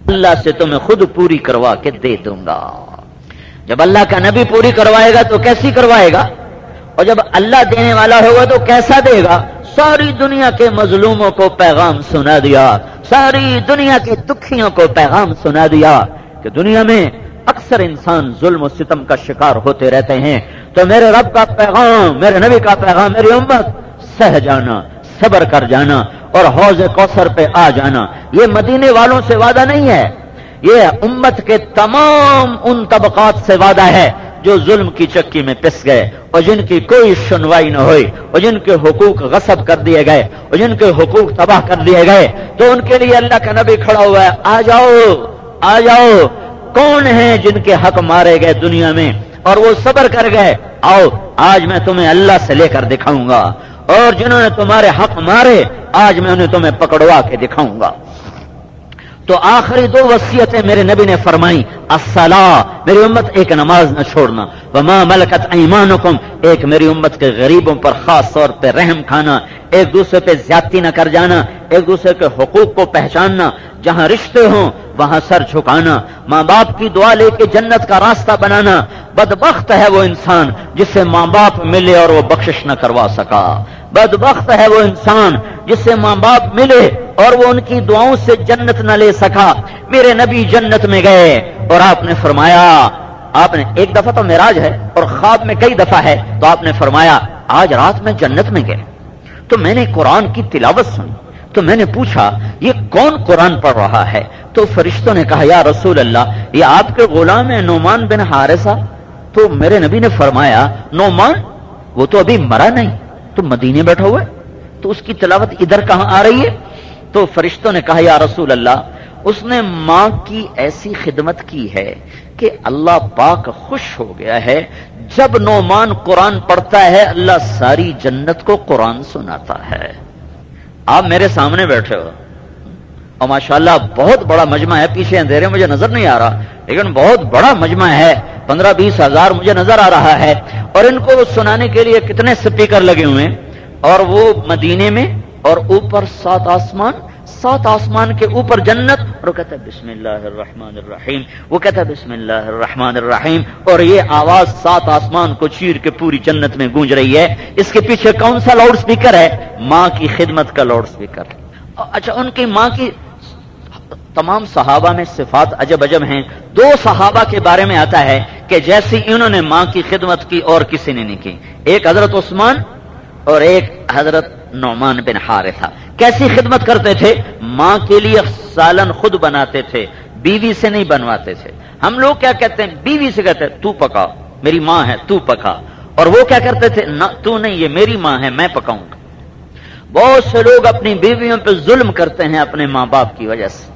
اللہ سے تمہیں خود پوری کروا کے دے دوں گا۔ جب اللہ کا نبی پوری کروائے گا تو کیسی کروائے گا، اور جب اللہ دینے والا ہوگا تو کیسا دے گا؟ ساری دنیا کے مظلوموں کو پیغام سنا دیا، ساری دنیا کے دکھیوں کو پیغام سنا دیا کہ دنیا میں اکثر انسان ظلم و ستم کا شکار ہوتے رہتے ہیں، تو میرے رب کا پیغام، میرے نبی کا پیغام، میری امت سہ جانا، صبر کر جانا اور حوض کوثر پہ آ جانا۔ یہ مدینے والوں سے وعدہ نہیں ہے، یہ امت کے تمام ان طبقات سے وعدہ ہے جو ظلم کی چکی میں پس گئے اور جن کی کوئی سنوائی نہ ہوئی اور جن کے حقوق غصب کر دیے گئے اور جن کے حقوق تباہ کر دیے گئے، تو ان کے لیے اللہ کا نبی کھڑا ہوا ہے، آ جاؤ آ جاؤ، کون ہیں جن کے حق مارے گئے دنیا میں اور وہ صبر کر گئے، آؤ آج میں تمہیں اللہ سے لے کر دکھاؤں گا، اور جنہوں نے تمہارے حق مارے آج میں انہیں تمہیں پکڑوا کے دکھاؤں گا۔ تو آخری دو وصیتیں میرے نبی نے فرمائی، الصلاۃ، میری امت ایک نماز نہ چھوڑنا، وما ملکت ایمانکم، ایک میری امت کے غریبوں پر خاص طور پہ رحم کھانا، ایک دوسرے پہ زیادتی نہ کر جانا، ایک دوسرے کے حقوق کو پہچاننا، جہاں رشتے ہوں وہاں سر جھکانا، ماں باپ کی دعا لے کے جنت کا راستہ بنانا۔ بدبخت ہے وہ انسان جسے ماں باپ ملے اور وہ بخشش نہ کروا سکا، بدبخت ہے وہ انسان جسے ماں باپ ملے اور وہ ان کی دعاؤں سے جنت نہ لے سکا۔ میرے نبی جنت میں گئے اور آپ نے فرمایا، آپ نے ایک دفعہ تو معراج ہے اور خواب میں کئی دفعہ ہے، تو آپ نے فرمایا آج رات میں جنت میں گئے تو میں نے قرآن کی تلاوت سنی، تو میں نے پوچھا یہ کون قرآن پڑھ رہا ہے؟ تو فرشتوں نے کہا یا رسول اللہ یہ آپ کے غلام ہیں نعمان بن حارثہ۔ تو میرے نبی نے فرمایا نعمان وہ تو ابھی مرا نہیں، تو مدینے بیٹھا ہوا ہے، تو اس کی تلاوت ادھر کہاں آ رہی ہے؟ تو فرشتوں نے کہا یا رسول اللہ اس نے ماں کی ایسی خدمت کی ہے کہ اللہ پاک خوش ہو گیا ہے، جب نعمان قرآن پڑھتا ہے اللہ ساری جنت کو قرآن سناتا ہے۔ آپ میرے سامنے بیٹھے ہو اور ماشاءاللہ بہت بڑا مجمع ہے، پیچھے اندھیرے مجھے نظر نہیں آ رہا لیکن بہت بڑا مجمع ہے، 15-20 ہزار مجھے نظر آ رہا ہے، اور ان کو سنانے کے لیے کتنے سپیکر لگے ہوئے ہیں، اور وہ مدینے میں اور اوپر 7 آسمان، 7 آسمان کے اوپر جنت، اور وہ کہتا ہے بسم اللہ الرحمن الرحیم، وہ کہتا ہے بسم اللہ الرحمن الرحیم، اور یہ آواز 7 آسمان کو چیر کے پوری جنت میں گونج رہی ہے۔ اس کے پیچھے کون سا لاؤڈ سپیکر ہے؟ ماں کی خدمت کا لاؤڈ سپیکر۔ اچھا ان کی ماں کی تمام صحابہ میں صفات عجب عجب ہیں۔ 2 صحابہ کے بارے میں آتا ہے کہ جیسی انہوں نے ماں کی خدمت کی اور کسی نے نہیں کی، ایک حضرت عثمان اور ایک حضرت نعمان بن حارثہ۔ کیسی خدمت کرتے تھے؟ ماں کے لیے سالن خود بناتے تھے، بیوی سے نہیں بنواتے تھے۔ ہم لوگ کیا کہتے ہیں؟ بیوی سے کہتے ہیں تو پکا، میری ماں ہے تو پکا، اور وہ کیا کرتے تھے؟ نہ تو نہیں، یہ میری ماں ہے میں پکاؤں گا۔ بہت سے لوگ اپنی بیویوں پہ ظلم کرتے ہیں اپنے ماں باپ کی وجہ سے۔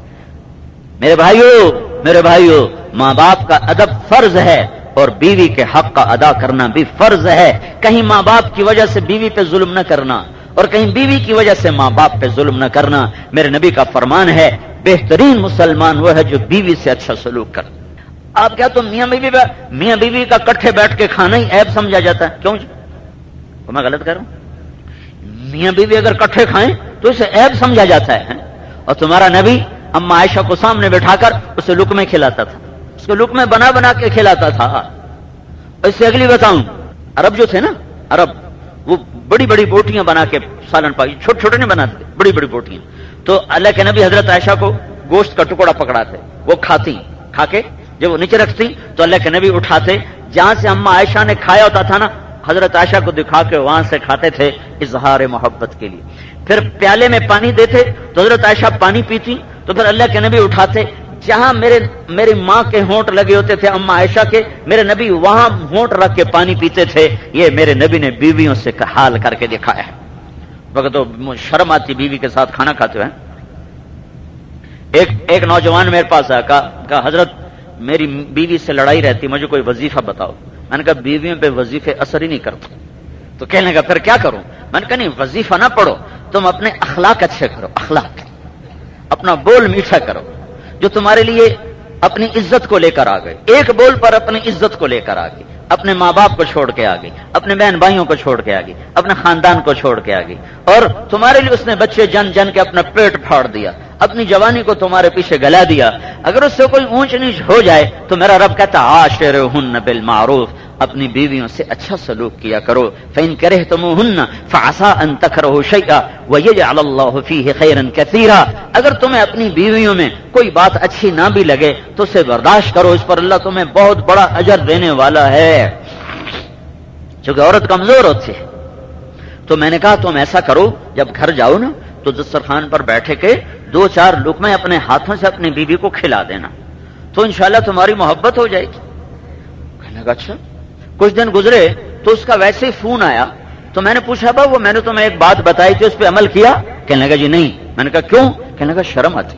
میرے بھائیو ماں باپ کا ادب فرض ہے اور بیوی کے حق کا ادا کرنا بھی فرض ہے۔ کہیں ماں باپ کی وجہ سے بیوی پہ ظلم نہ کرنا اور کہیں بیوی کی وجہ سے ماں باپ پہ ظلم نہ کرنا۔ میرے نبی کا فرمان ہے بہترین مسلمان وہ ہے جو بیوی سے اچھا سلوک کر۔ آپ کیا تم میاں بیوی کا کٹھے بیٹھ کے کھانا ہی عیب سمجھا جاتا ہے؟ کیوں جی میں غلط کر رہا ہوں؟ میاں بیوی اگر کٹھے کھائیں تو اسے عیب سمجھا جاتا ہے، اور تمہارا نبی اما عائشہ کو سامنے بٹھا کر اسے لقمے کھلاتا تھا، اس کو لقمے بنا بنا کے کھلاتا تھا۔ اس سے اگلی بتاؤں، عرب جو تھے نا، عرب وہ بڑی بڑی بوٹیاں بنا کے سالن پائی، چھوٹے چھوٹے نہیں بناتے تھے، بڑی بڑی بوٹیاں۔ تو اللہ کے نبی حضرت عائشہ کو گوشت کا ٹکڑا پکڑاتے، وہ کھاتی، کھا کے جب وہ نیچے رکھتی تو اللہ کے نبی اٹھاتے، جہاں سے اما عائشہ نے کھایا ہوتا تھا نا حضرت عائشہ کو دکھا کے وہاں سے کھاتے تھے اظہار محبت کے لیے۔ پھر پیالے میں پانی دیتے تو حضرت عائشہ پانی پیتی، تو پھر اللہ کے نبی اٹھاتے، جہاں میری ماں کے ہونٹ لگے ہوتے تھے اما عائشہ کے، میرے نبی وہاں ہونٹ رکھ کے پانی پیتے تھے۔ یہ میرے نبی نے بیویوں سے حال کر کے دکھایا ہے۔ وقت تو شرم آتی بیوی کے ساتھ کھانا کھاتے ہوئے۔ ایک نوجوان میرے پاس آیا، کہا حضرت میری بیوی سے لڑائی رہتی، مجھے کوئی وظیفہ بتاؤ۔ میں نے کہا بیویوں پہ وظیفے اثر ہی نہیں کرتے۔ تو کہنے لگا پھر کیا کروں؟ میں نے کہا نہیں وظیفہ نہ پڑھو، تم اپنے اخلاق اچھے کرو، اخلاق اپنا بول میٹھا کرو، جو تمہارے لیے اپنی عزت کو لے کر آ گئے، ایک بول پر اپنی عزت کو لے کر آ گئے، اپنے ماں باپ کو چھوڑ کے آ گئی، اپنے بہن بھائیوں کو چھوڑ کے آ گئی، اپنے خاندان کو چھوڑ کے آ گئی، اور تمہارے لیے اس نے بچے جن جن کے اپنا پیٹ پھاڑ دیا، اپنی جوانی کو تمہارے پیچھے گلا دیا. اگر اس سے کوئی اونچ نیچ ہو جائے تو میرا رب کہتا عاشرہن بالمعروف، اپنی بیویوں سے اچھا سلوک کیا کرو. فإن کرہتموہن فعسى ان تکرہوا شیئا ویجعل اللہ فیہ خیرا کثیرا. اگر تمہیں اپنی بیویوں میں کوئی بات اچھی نہ بھی لگے تو اسے برداشت کرو، اس پر اللہ تمہیں بہت بڑا اجر دینے والا ہے. چونکہ عورت کمزور ہوتی ہے تو میں نے کہا تم ایسا کرو، جب گھر جاؤ نا تو دسترخوان پر بیٹھے کے 2-4 لقمے اپنے ہاتھوں سے اپنی بیوی کو کھلا دینا، تو انشاءاللہ تمہاری محبت ہو جائے گی. کہنے لگا اچھا. کچھ دن گزرے تو اس کا ویسے ہی فون آیا، تو میں نے پوچھا با وہ میں نے تمہیں ایک بات بتائی تھی اس پہ عمل کیا؟ کہنے لگا جی نہیں. میں نے کہا کیوں؟ کہنے لگا شرم آتی.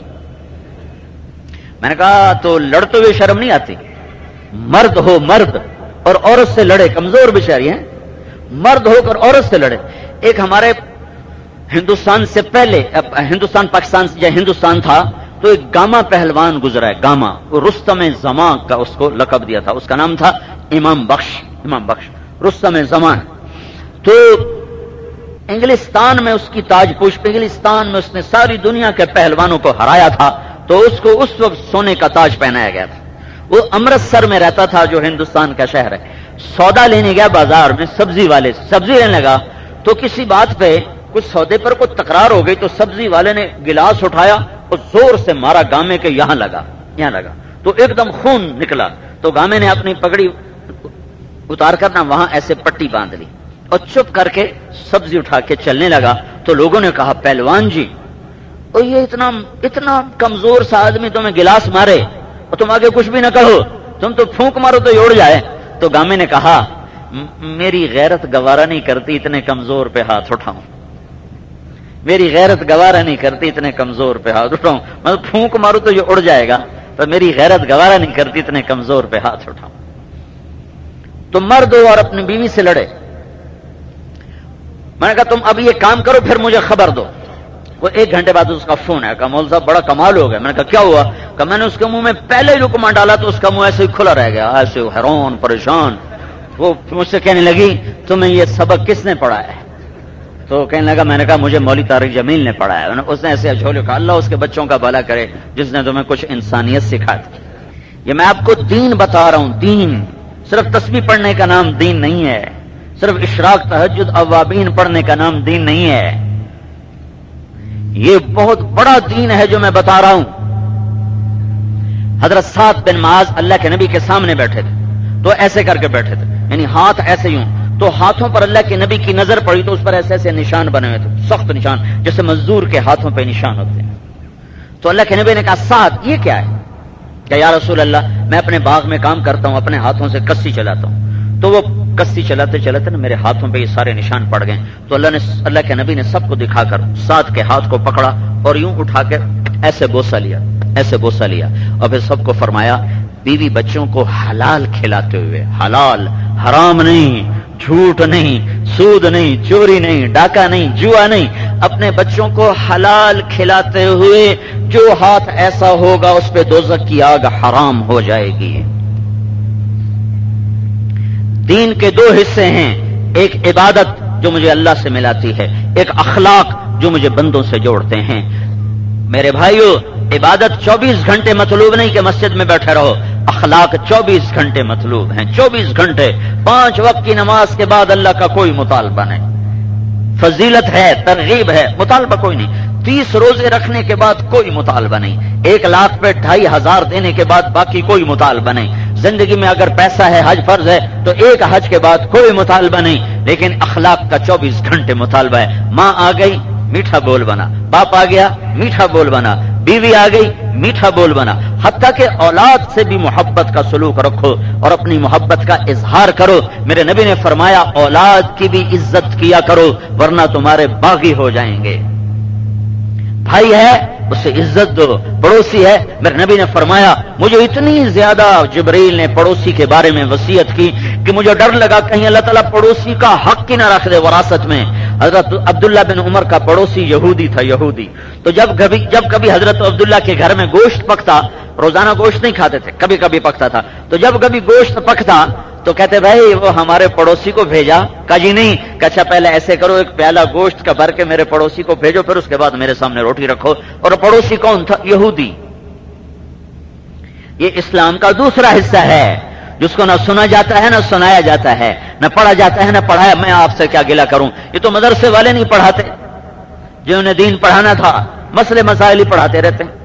میں نے کہا تو لڑتے ہوئے شرم نہیں آتی؟ مرد ہو مرد اور عورت سے لڑے، کمزور بیچاری ہیں، مرد ہو کر عورت سے لڑے. ایک ہمارے ہندوستان سے پہلے، ہندوستان پاکستان سے جب ہندوستان تھا تو ایک گاما پہلوان گزرا ہے، گاما، وہ رستم زمان کا اس کو لقب دیا تھا، اس کا نام تھا امام بخش رستم زمان. تو انگلستان میں اس کی تاج پوش، انگلستان میں اس نے ساری دنیا کے پہلوانوں کو ہرایا تھا، تو اس کو اس وقت سونے کا تاج پہنایا گیا تھا. وہ امرتسر میں رہتا تھا جو ہندوستان کا شہر ہے. سودا لینے گیا بازار میں، سبزی والے سبزی لینے لگا تو کسی بات پہ کچھ سودے پر کوئی تکرار ہو گئی، تو سبزی والے نے گلاس اٹھایا اور زور سے مارا گامے کے یہاں لگا تو ایک دم خون نکلا. تو گامے نے اپنی پگڑی اتار کر نہ وہاں ایسے پٹی باندھ لی اور چپ کر کے سبزی اٹھا کے چلنے لگا. تو لوگوں نے کہا پہلوان جی، اور یہ اتنا کمزور سا آدمی تمہیں گلاس مارے اور تم آگے کچھ بھی نہ کہو، تم تو پھونک مارو تو یہ اڑ جائے. تو گامے نے کہا میری غیرت گوارا نہیں کرتی اتنے کمزور پہ ہاتھ اٹھاؤں، میری غیرت گوارا نہیں کرتی اتنے کمزور پہ ہاتھ اٹھاؤں. میں پھونک مارو تو یہ اڑ جائے گا، تو میری غیرت گوارا نہیں کرتی اتنے کمزور پہ ہاتھ اٹھاؤں. تم مرد ہو اور اپنی بیوی سے لڑے. میں نے کہا تم اب یہ کام کرو پھر مجھے خبر دو. وہ 1 گھنٹے بعد اس کا فون ہے، کہا مول صاحب بڑا کمال ہو گیا. میں نے کہا کیا ہوا؟ کہ میں نے اس کے منہ میں پہلے ہی لقمہ ڈالا تو اس کا منہ ایسے ہی کھلا رہ گیا، ایسے حیران پریشان. وہ مجھ سے کہنے لگی تمہیں یہ سبق کس نے پڑھایا ہے؟ تو کہنے لگا میں نے کہا مجھے مولوی طارق جمیل نے پڑھایا. اس نے ایسے جھولے کہا اللہ اس کے بچوں کا بھلا کرے جس نے تمہیں کچھ انسانیت سکھا دی. یہ میں آپ کو دین بتا رہا ہوں. دین صرف تسبیح پڑھنے کا نام دین نہیں ہے، صرف اشراق تہجد اوابین پڑھنے کا نام دین نہیں ہے. یہ بہت بڑا دین ہے جو میں بتا رہا ہوں. حضرت سعد بن معاذ اللہ کے نبی کے سامنے بیٹھے تھے تو ایسے کر کے بیٹھے تھے، یعنی ہاتھ ایسے یوں. تو ہاتھوں پر اللہ کے نبی کی نظر پڑی تو اس پر ایسے ایسے نشان بنے ہوئے تھے، سخت نشان جیسے مزدور کے ہاتھوں پہ نشان ہوتے ہیں. تو اللہ کے نبی نے کہا سعد یہ کیا ہے؟ کہ یا رسول اللہ میں اپنے باغ میں کام کرتا ہوں، اپنے ہاتھوں سے کسی چلاتا ہوں. تو وہ کسی چلاتے چلاتے نا میرے ہاتھوں پہ یہ سارے نشان پڑ گئے. تو اللہ کے نبی نے سب کو دکھا کر سعد کے ہاتھ کو پکڑا اور یوں اٹھا کے ایسے بوسہ لیا اور پھر سب کو فرمایا بیوی بچوں کو حلال کھلاتے ہوئے، حلال، حرام نہیں، جھوٹ نہیں، سود نہیں، چوری نہیں، ڈاکہ نہیں، جوا نہیں، اپنے بچوں کو حلال کھلاتے ہوئے جو ہاتھ ایسا ہوگا اس پہ دوزخ کی آگ حرام ہو جائے گی. دین کے 2 حصے ہیں، ایک عبادت جو مجھے اللہ سے ملاتی ہے، ایک اخلاق جو مجھے بندوں سے جوڑتے ہیں. میرے بھائیو عبادت 24 گھنٹے مطلوب نہیں کہ مسجد میں بیٹھے رہو، اخلاق 24 گھنٹے مطلوب ہیں. 24 گھنٹے 5 وقت کی نماز کے بعد اللہ کا کوئی مطالبہ نہیں، فضیلت ہے، ترغیب ہے، مطالبہ کوئی نہیں. 30 روزے رکھنے کے بعد کوئی مطالبہ نہیں. 1 لاکھ پہ 2500 دینے کے بعد باقی کوئی مطالبہ نہیں. زندگی میں اگر پیسہ ہے، حج فرض ہے تو 1 حج کے بعد کوئی مطالبہ نہیں. لیکن اخلاق کا 24 گھنٹے مطالبہ ہے. ماں آ گئی میٹھا بول بنا، باپ آ گیا میٹھا بول بنا، بیوی آ گئی میٹھا بول بنا. حتیٰ کہ اولاد سے بھی محبت کا سلوک رکھو اور اپنی محبت کا اظہار کرو. میرے نبی نے فرمایا اولاد کی بھی عزت کیا کرو ورنہ تمہارے باغی ہو جائیں گے. بھائی ہے اسے عزت دو، پڑوسی ہے. میرے نبی نے فرمایا مجھے اتنی زیادہ جبریل نے پڑوسی کے بارے میں وصیت کی کہ مجھے ڈر لگا کہیں اللہ تعالیٰ پڑوسی کا حق کی نہ رکھ دے وراثت میں. حضرت عبداللہ بن عمر کا پڑوسی یہودی تھا، یہودی. تو جب کبھی حضرت عبداللہ کے گھر میں گوشت پکتا، روزانہ گوشت نہیں کھاتے تھے، کبھی کبھی پکتا تھا، تو جب کبھی گوشت پکتا تو کہتے بھائی وہ ہمارے پڑوسی کو بھیجا؟ کہا جی نہیں. کہ اچھا پہلے ایسے کرو، ایک پیالہ گوشت کا بھر کے میرے پڑوسی کو بھیجو، پھر اس کے بعد میرے سامنے روٹی رکھو. اور پڑوسی کون تھا؟ یہودی. یہ اسلام کا دوسرا حصہ ہے جس کو نہ سنا جاتا ہے نہ سنایا جاتا ہے، نہ پڑھا جاتا ہے نہ پڑھایا. میں آپ سے کیا گلہ کروں، یہ تو مدرسے والے نہیں پڑھاتے، جنہوں نے دین پڑھانا تھا مسئلے مسائل ہی پڑھاتے رہتے ہیں.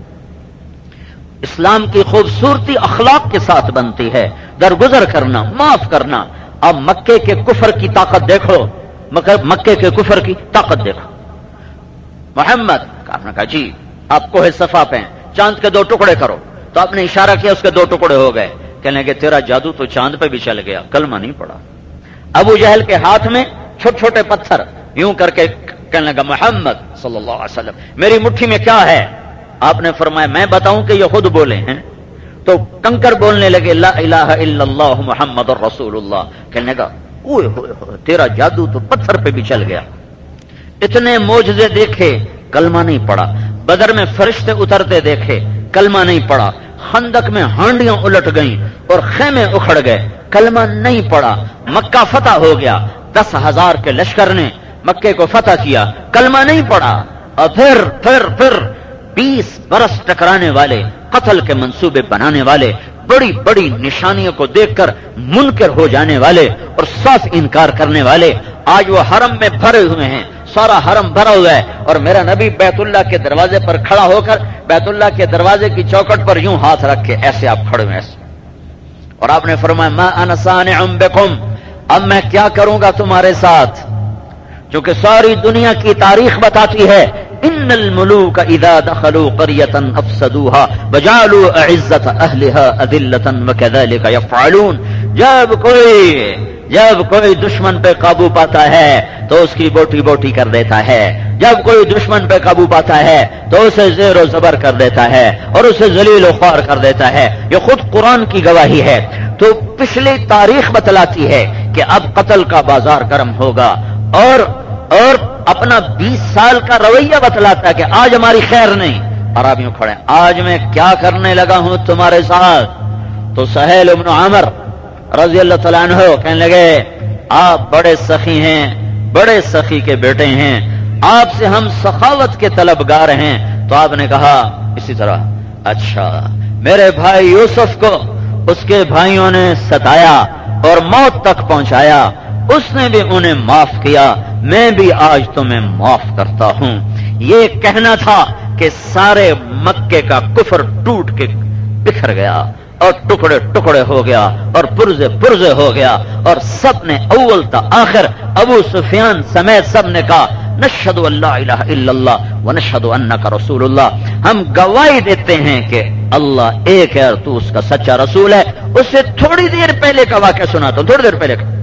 اسلام کی خوبصورتی اخلاق کے ساتھ بنتی ہے، درگزر کرنا، معاف کرنا. اب مکے کے کفر کی طاقت دیکھو، مکے کے کفر کی طاقت دیکھو. محمد نے کہا جی آپ کوہ صفا پہ چاند کے 2 ٹکڑے کرو. تو آپ نے اشارہ کیا، اس کے 2 ٹکڑے ہو گئے. کہنے لگے تیرا جادو تو چاند پہ بھی چل گیا، کلمہ نہیں پڑا. ابو جہل کے ہاتھ میں چھوٹے چھوٹے پتھر یوں کر کے کہنے لگا محمد صلی اللہ علیہ وسلم میری مٹھی میں کیا ہے؟ آپ نے فرمایا میں بتاؤں کہ یہ خود بولے ہیں؟ تو کنکر بولنے لگے لا الہ الا اللہ محمد الرسول اللہ. کہنے لگا اوئے ہوئے تیرا جادو تو پتھر پہ بھی چل گیا. اتنے معجزے دیکھے، کلمہ نہیں پڑا. بدر میں فرشتے اترتے دیکھے، کلمہ نہیں پڑا. خندق میں ہانڈیاں الٹ گئیں اور خیمے اکھڑ گئے، کلمہ نہیں پڑا. مکہ فتح ہو گیا، 10,000 کے لشکر نے مکے کو فتح کیا، کلمہ نہیں پڑا. اور پھر 20 برس ٹکرانے والے، قتل کے منصوبے بنانے والے، بڑی بڑی نشانیوں کو دیکھ کر منکر ہو جانے والے اور صاف انکار کرنے والے آج وہ حرم میں بھرے ہوئے ہیں. سارا حرم بھرا ہوا ہے اور میرا نبی بیت اللہ کے دروازے پر کھڑا ہو کر بیت اللہ کے دروازے کی چوکھٹ پر یوں ہاتھ رکھ کے ایسے آپ کھڑے ہوئے ایسے. اور آپ نے فرمایا ما انا صانع بکم، اب میں کیا کروں گا تمہارے ساتھ؟ چونکہ ساری دنیا کی تاریخ بتاتی ہے ان الملوک اذا دخلوا قرية افسدوها وجعلوا اعزة اهلها اذلة وكذلك يفعلون. جب کوئی دشمن پہ قابو پاتا ہے تو اس کی بوٹی بوٹی کر دیتا ہے، جب کوئی دشمن پہ قابو پاتا ہے تو اسے زیر و زبر کر دیتا ہے اور اسے ذلیل و خوار کر دیتا ہے. یہ خود قرآن کی گواہی ہے. تو پچھلی تاریخ بتلاتی ہے کہ اب قتل کا بازار گرم ہوگا اور اپنا 20 سال کا رویہ بتلاتا ہے کہ آج ہماری خیر نہیں. اور آپ یوں کھڑے آج میں کیا کرنے لگا ہوں تمہارے ساتھ. تو سہیل بن عمر رضی اللہ تعالیٰ عنہ کہنے لگے آپ بڑے سخی ہیں، بڑے سخی کے بیٹے ہیں، آپ سے ہم سخاوت کے طلبگار ہیں. تو آپ نے کہا اسی طرح اچھا میرے بھائی یوسف کو اس کے بھائیوں نے ستایا اور موت تک پہنچایا، اس نے بھی انہیں معاف کیا، میں بھی آج تمہیں معاف کرتا ہوں. یہ کہنا تھا کہ سارے مکے کا کفر ٹوٹ کے بکھر گیا اور ٹکڑے ٹکڑے ہو گیا اور پرزے پرزے ہو گیا. اور سب نے اول تا آخر ابو سفیان سمیت سب نے کہا نشہد ان لا الہ الا اللہ ونشہد انک رسول اللہ. ہم گواہی دیتے ہیں کہ اللہ ایک ہے اور تو اس کا سچا رسول ہے. اس سے تھوڑی دیر پہلے کا واقعہ سناتا ہوں، تھوڑی دیر پہلے کا.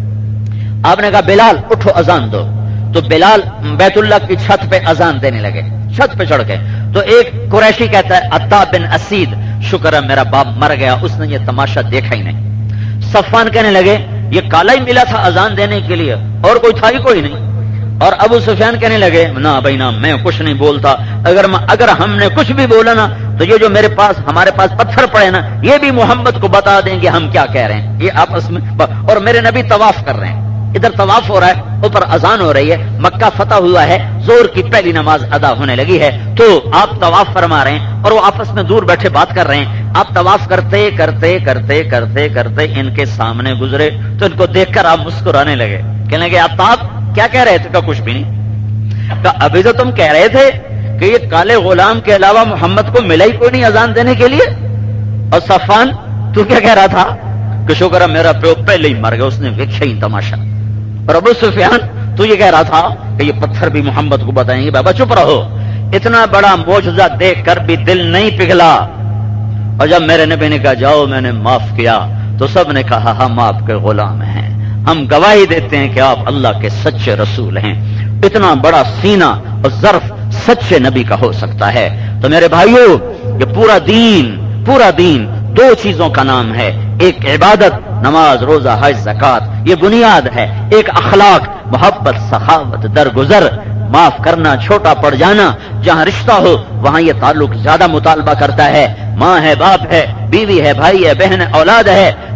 آپ نے کہا بلال اٹھو اذان دو. تو بلال بیت اللہ کی چھت پہ اذان دینے لگے، چھت پہ چڑھ گئے. تو ایک قریشی کہتا ہے عطا بن اسید شکر ہے میرا باپ مر گیا، اس نے یہ تماشا دیکھا ہی نہیں. صفوان کہنے لگے یہ کالا ہی ملا تھا اذان دینے کے لیے اور کوئی تھا ہی کوئی نہیں. اور ابو سفیان کہنے لگے نہ بھائی نہ میں کچھ نہیں بولتا، اگر ہم نے کچھ بھی بولا نا تو یہ جو ہمارے پاس پتھر پڑے نا یہ بھی محمد کو بتا دیں گے ہم کیا کہہ رہے ہیں. یہ آپس میں اور میرے نبی طواف کر رہے ہیں، ادھر طواف ہو رہا ہے اوپر اذان ہو رہی ہے، مکہ فتح ہوا ہے، زور کی پہلی نماز ادا ہونے لگی ہے. تو آپ طواف فرما رہے ہیں اور وہ آپس میں دور بیٹھے بات کر رہے ہیں. آپ طواف کرتے کرتے کرتے کرتے کرتے ان کے سامنے گزرے تو ان کو دیکھ کر آپ مسکرانے لگے. کہنے لگے آپ کیا کہہ رہے تھے؟ کہ کچھ بھی نہیں. کہ ابھی تو تم کہہ رہے تھے کہ یہ کالے غلام کے علاوہ محمد کو ملا ہی کوئی نہیں اذان دینے کے لیے. اور صفوان تو کیا کہہ رہا تھا؟ کہ شکر ہے میرا پیو پہلے ہی مر گیا، اس نے دیکھا ہی تماشا. اور ابو سفیان تو یہ کہہ رہا تھا کہ یہ پتھر بھی محمد کو بتائیں گے. بابا چپ رہو. اتنا بڑا معجزہ دیکھ کر بھی دل نہیں پگھلا. اور جب میرے نبی نے کہا جاؤ میں نے معاف کیا تو سب نے کہا ہم آپ کے غلام ہیں، ہم گواہی دیتے ہیں کہ آپ اللہ کے سچے رسول ہیں. اتنا بڑا سینہ اور ظرف سچے نبی کا ہو سکتا ہے. تو میرے بھائیو یہ پورا دین 2 چیزوں کا نام ہے. ایک عبادت نماز روزہ حج زکات یہ بنیاد ہے. ایک اخلاق محبت سخاوت درگزر معاف کرنا چھوٹا پڑ جانا. جہاں رشتہ ہو وہاں یہ تعلق زیادہ مطالبہ کرتا ہے. ماں ہے باپ ہے بیوی ہے بھائی ہے بہن ہے اولاد ہے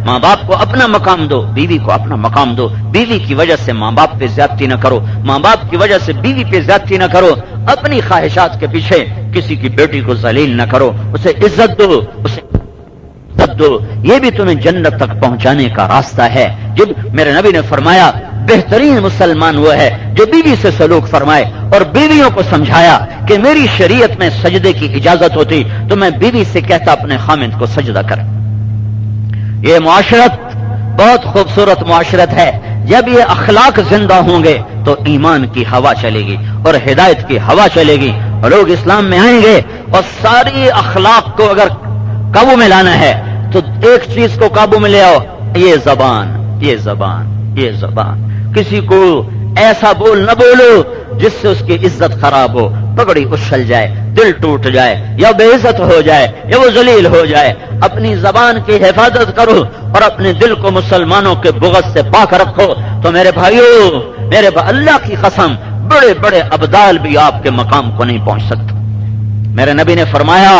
ماں باپ کو اپنا مقام دو، بیوی کو اپنا مقام دو. بیوی کی وجہ سے ماں باپ پہ زیادتی نہ کرو، ماں باپ کی وجہ سے بیوی پہ زیادتی نہ کرو. اپنی خواہشات کے پیچھے کسی کی بیٹی کو ذلیل نہ کرو، اسے عزت دو، اسے عزت دو. یہ بھی تمہیں جنت تک پہنچانے کا راستہ ہے. جب میرے نبی نے فرمایا بہترین مسلمان وہ ہے جو بیوی سے سلوک فرمائے، اور بیویوں کو سمجھایا کہ میری شریعت میں سجدے کی اجازت ہوتی تو میں بیوی سے کہتا اپنے خامند کو سجدہ کر. یہ معاشرت بہت خوبصورت معاشرت ہے. جب یہ اخلاق زندہ ہوں گے تو ایمان کی ہوا چلے گی اور ہدایت کی ہوا چلے گی، اور لوگ اسلام میں آئیں گے. اور ساری اخلاق کو اگر قابو میں لانا ہے تو ایک چیز کو قابو میں لے آؤ، یہ زبان، یہ زبان، یہ زبان. کسی کو ایسا بول نہ بولو جس سے اس کی عزت خراب ہو، پگڑی اچھل جائے، دل ٹوٹ جائے، یا بے عزت ہو جائے، یا وہ ذلیل ہو جائے. اپنی زبان کی حفاظت کرو اور اپنے دل کو مسلمانوں کے بغض سے پاک رکھو. تو میرے بھائیو، اللہ کی قسم بڑے بڑے ابدال بھی آپ کے مقام کو نہیں پہنچ سکتے. میرے نبی نے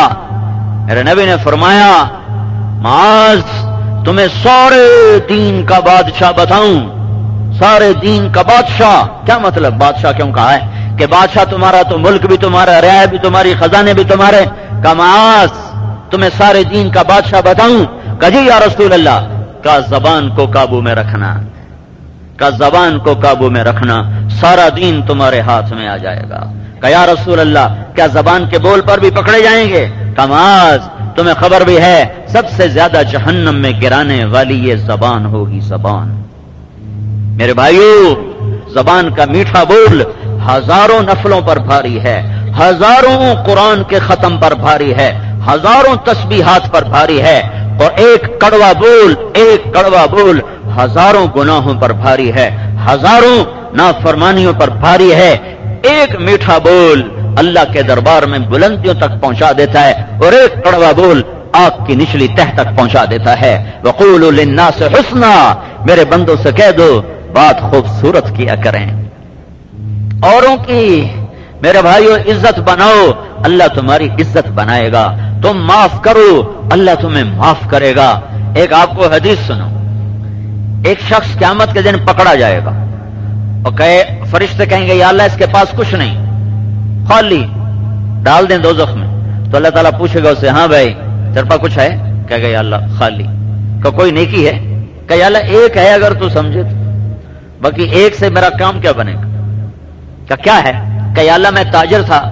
فرمایا معاذ تمہیں سارے دین کا بادشاہ بتاؤں. سارے دین کا بادشاہ کیا مطلب؟ بادشاہ کیوں کہا ہے کہ بادشاہ تمہارا تو ملک بھی تمہارا، رعایا بھی تمہاری، خزانے بھی تمہارے. معاذ تمہیں سارے دین کا بادشاہ بتاؤں؟ کہا جی یا رسول اللہ. کا زبان کو قابو میں رکھنا، کا زبان کو قابو میں رکھنا، سارا دین تمہارے ہاتھ میں آ جائے گا. کہ یا رسول اللہ کیا زبان کے بول پر بھی پکڑے جائیں گے؟ کہ معاذ تمہیں خبر بھی ہے سب سے زیادہ جہنم میں گرانے والی یہ زبان ہوگی. زبان میرے بھائیو، زبان کا میٹھا بول ہزاروں نفلوں پر بھاری ہے، ہزاروں قرآن کے ختم پر بھاری ہے، ہزاروں تسبیحات پر بھاری ہے. اور ایک کڑوا بول ہزاروں گناہوں پر بھاری ہے، ہزاروں نافرمانیوں پر بھاری ہے. ایک میٹھا بول اللہ کے دربار میں بلندیوں تک پہنچا دیتا ہے، اور ایک کڑوا بول آگ کی نچلی تہ تک پہنچا دیتا ہے. وقولوا للناس حسنا، میرے بندوں سے کہہ دو بات خوبصورت کیا کریں. اوروں کی میرے بھائیو عزت بناؤ، اللہ تمہاری عزت بنائے گا. تم معاف کرو، اللہ تمہیں معاف کرے گا. ایک آپ کو حدیث سنو. ایک شخص قیامت کے دن پکڑا جائے گا اور فرشتے کہیں گے یا اللہ اس کے پاس کچھ نہیں، خالی، ڈال دیں دوزخ میں. تو اللہ تعالیٰ پوچھے گا اسے ہاں بھائی تیرے پاس کچھ ہے؟ کہے گا یا اللہ خالی. کہ کوئی نیکی ہے؟ کہ یا اللہ ایک ہے اگر تو سمجھے تو، باقی ایک سے میرا کام کیا بنے گا؟ کہ کیا ہے؟ کہ یا اللہ میں تاجر تھا،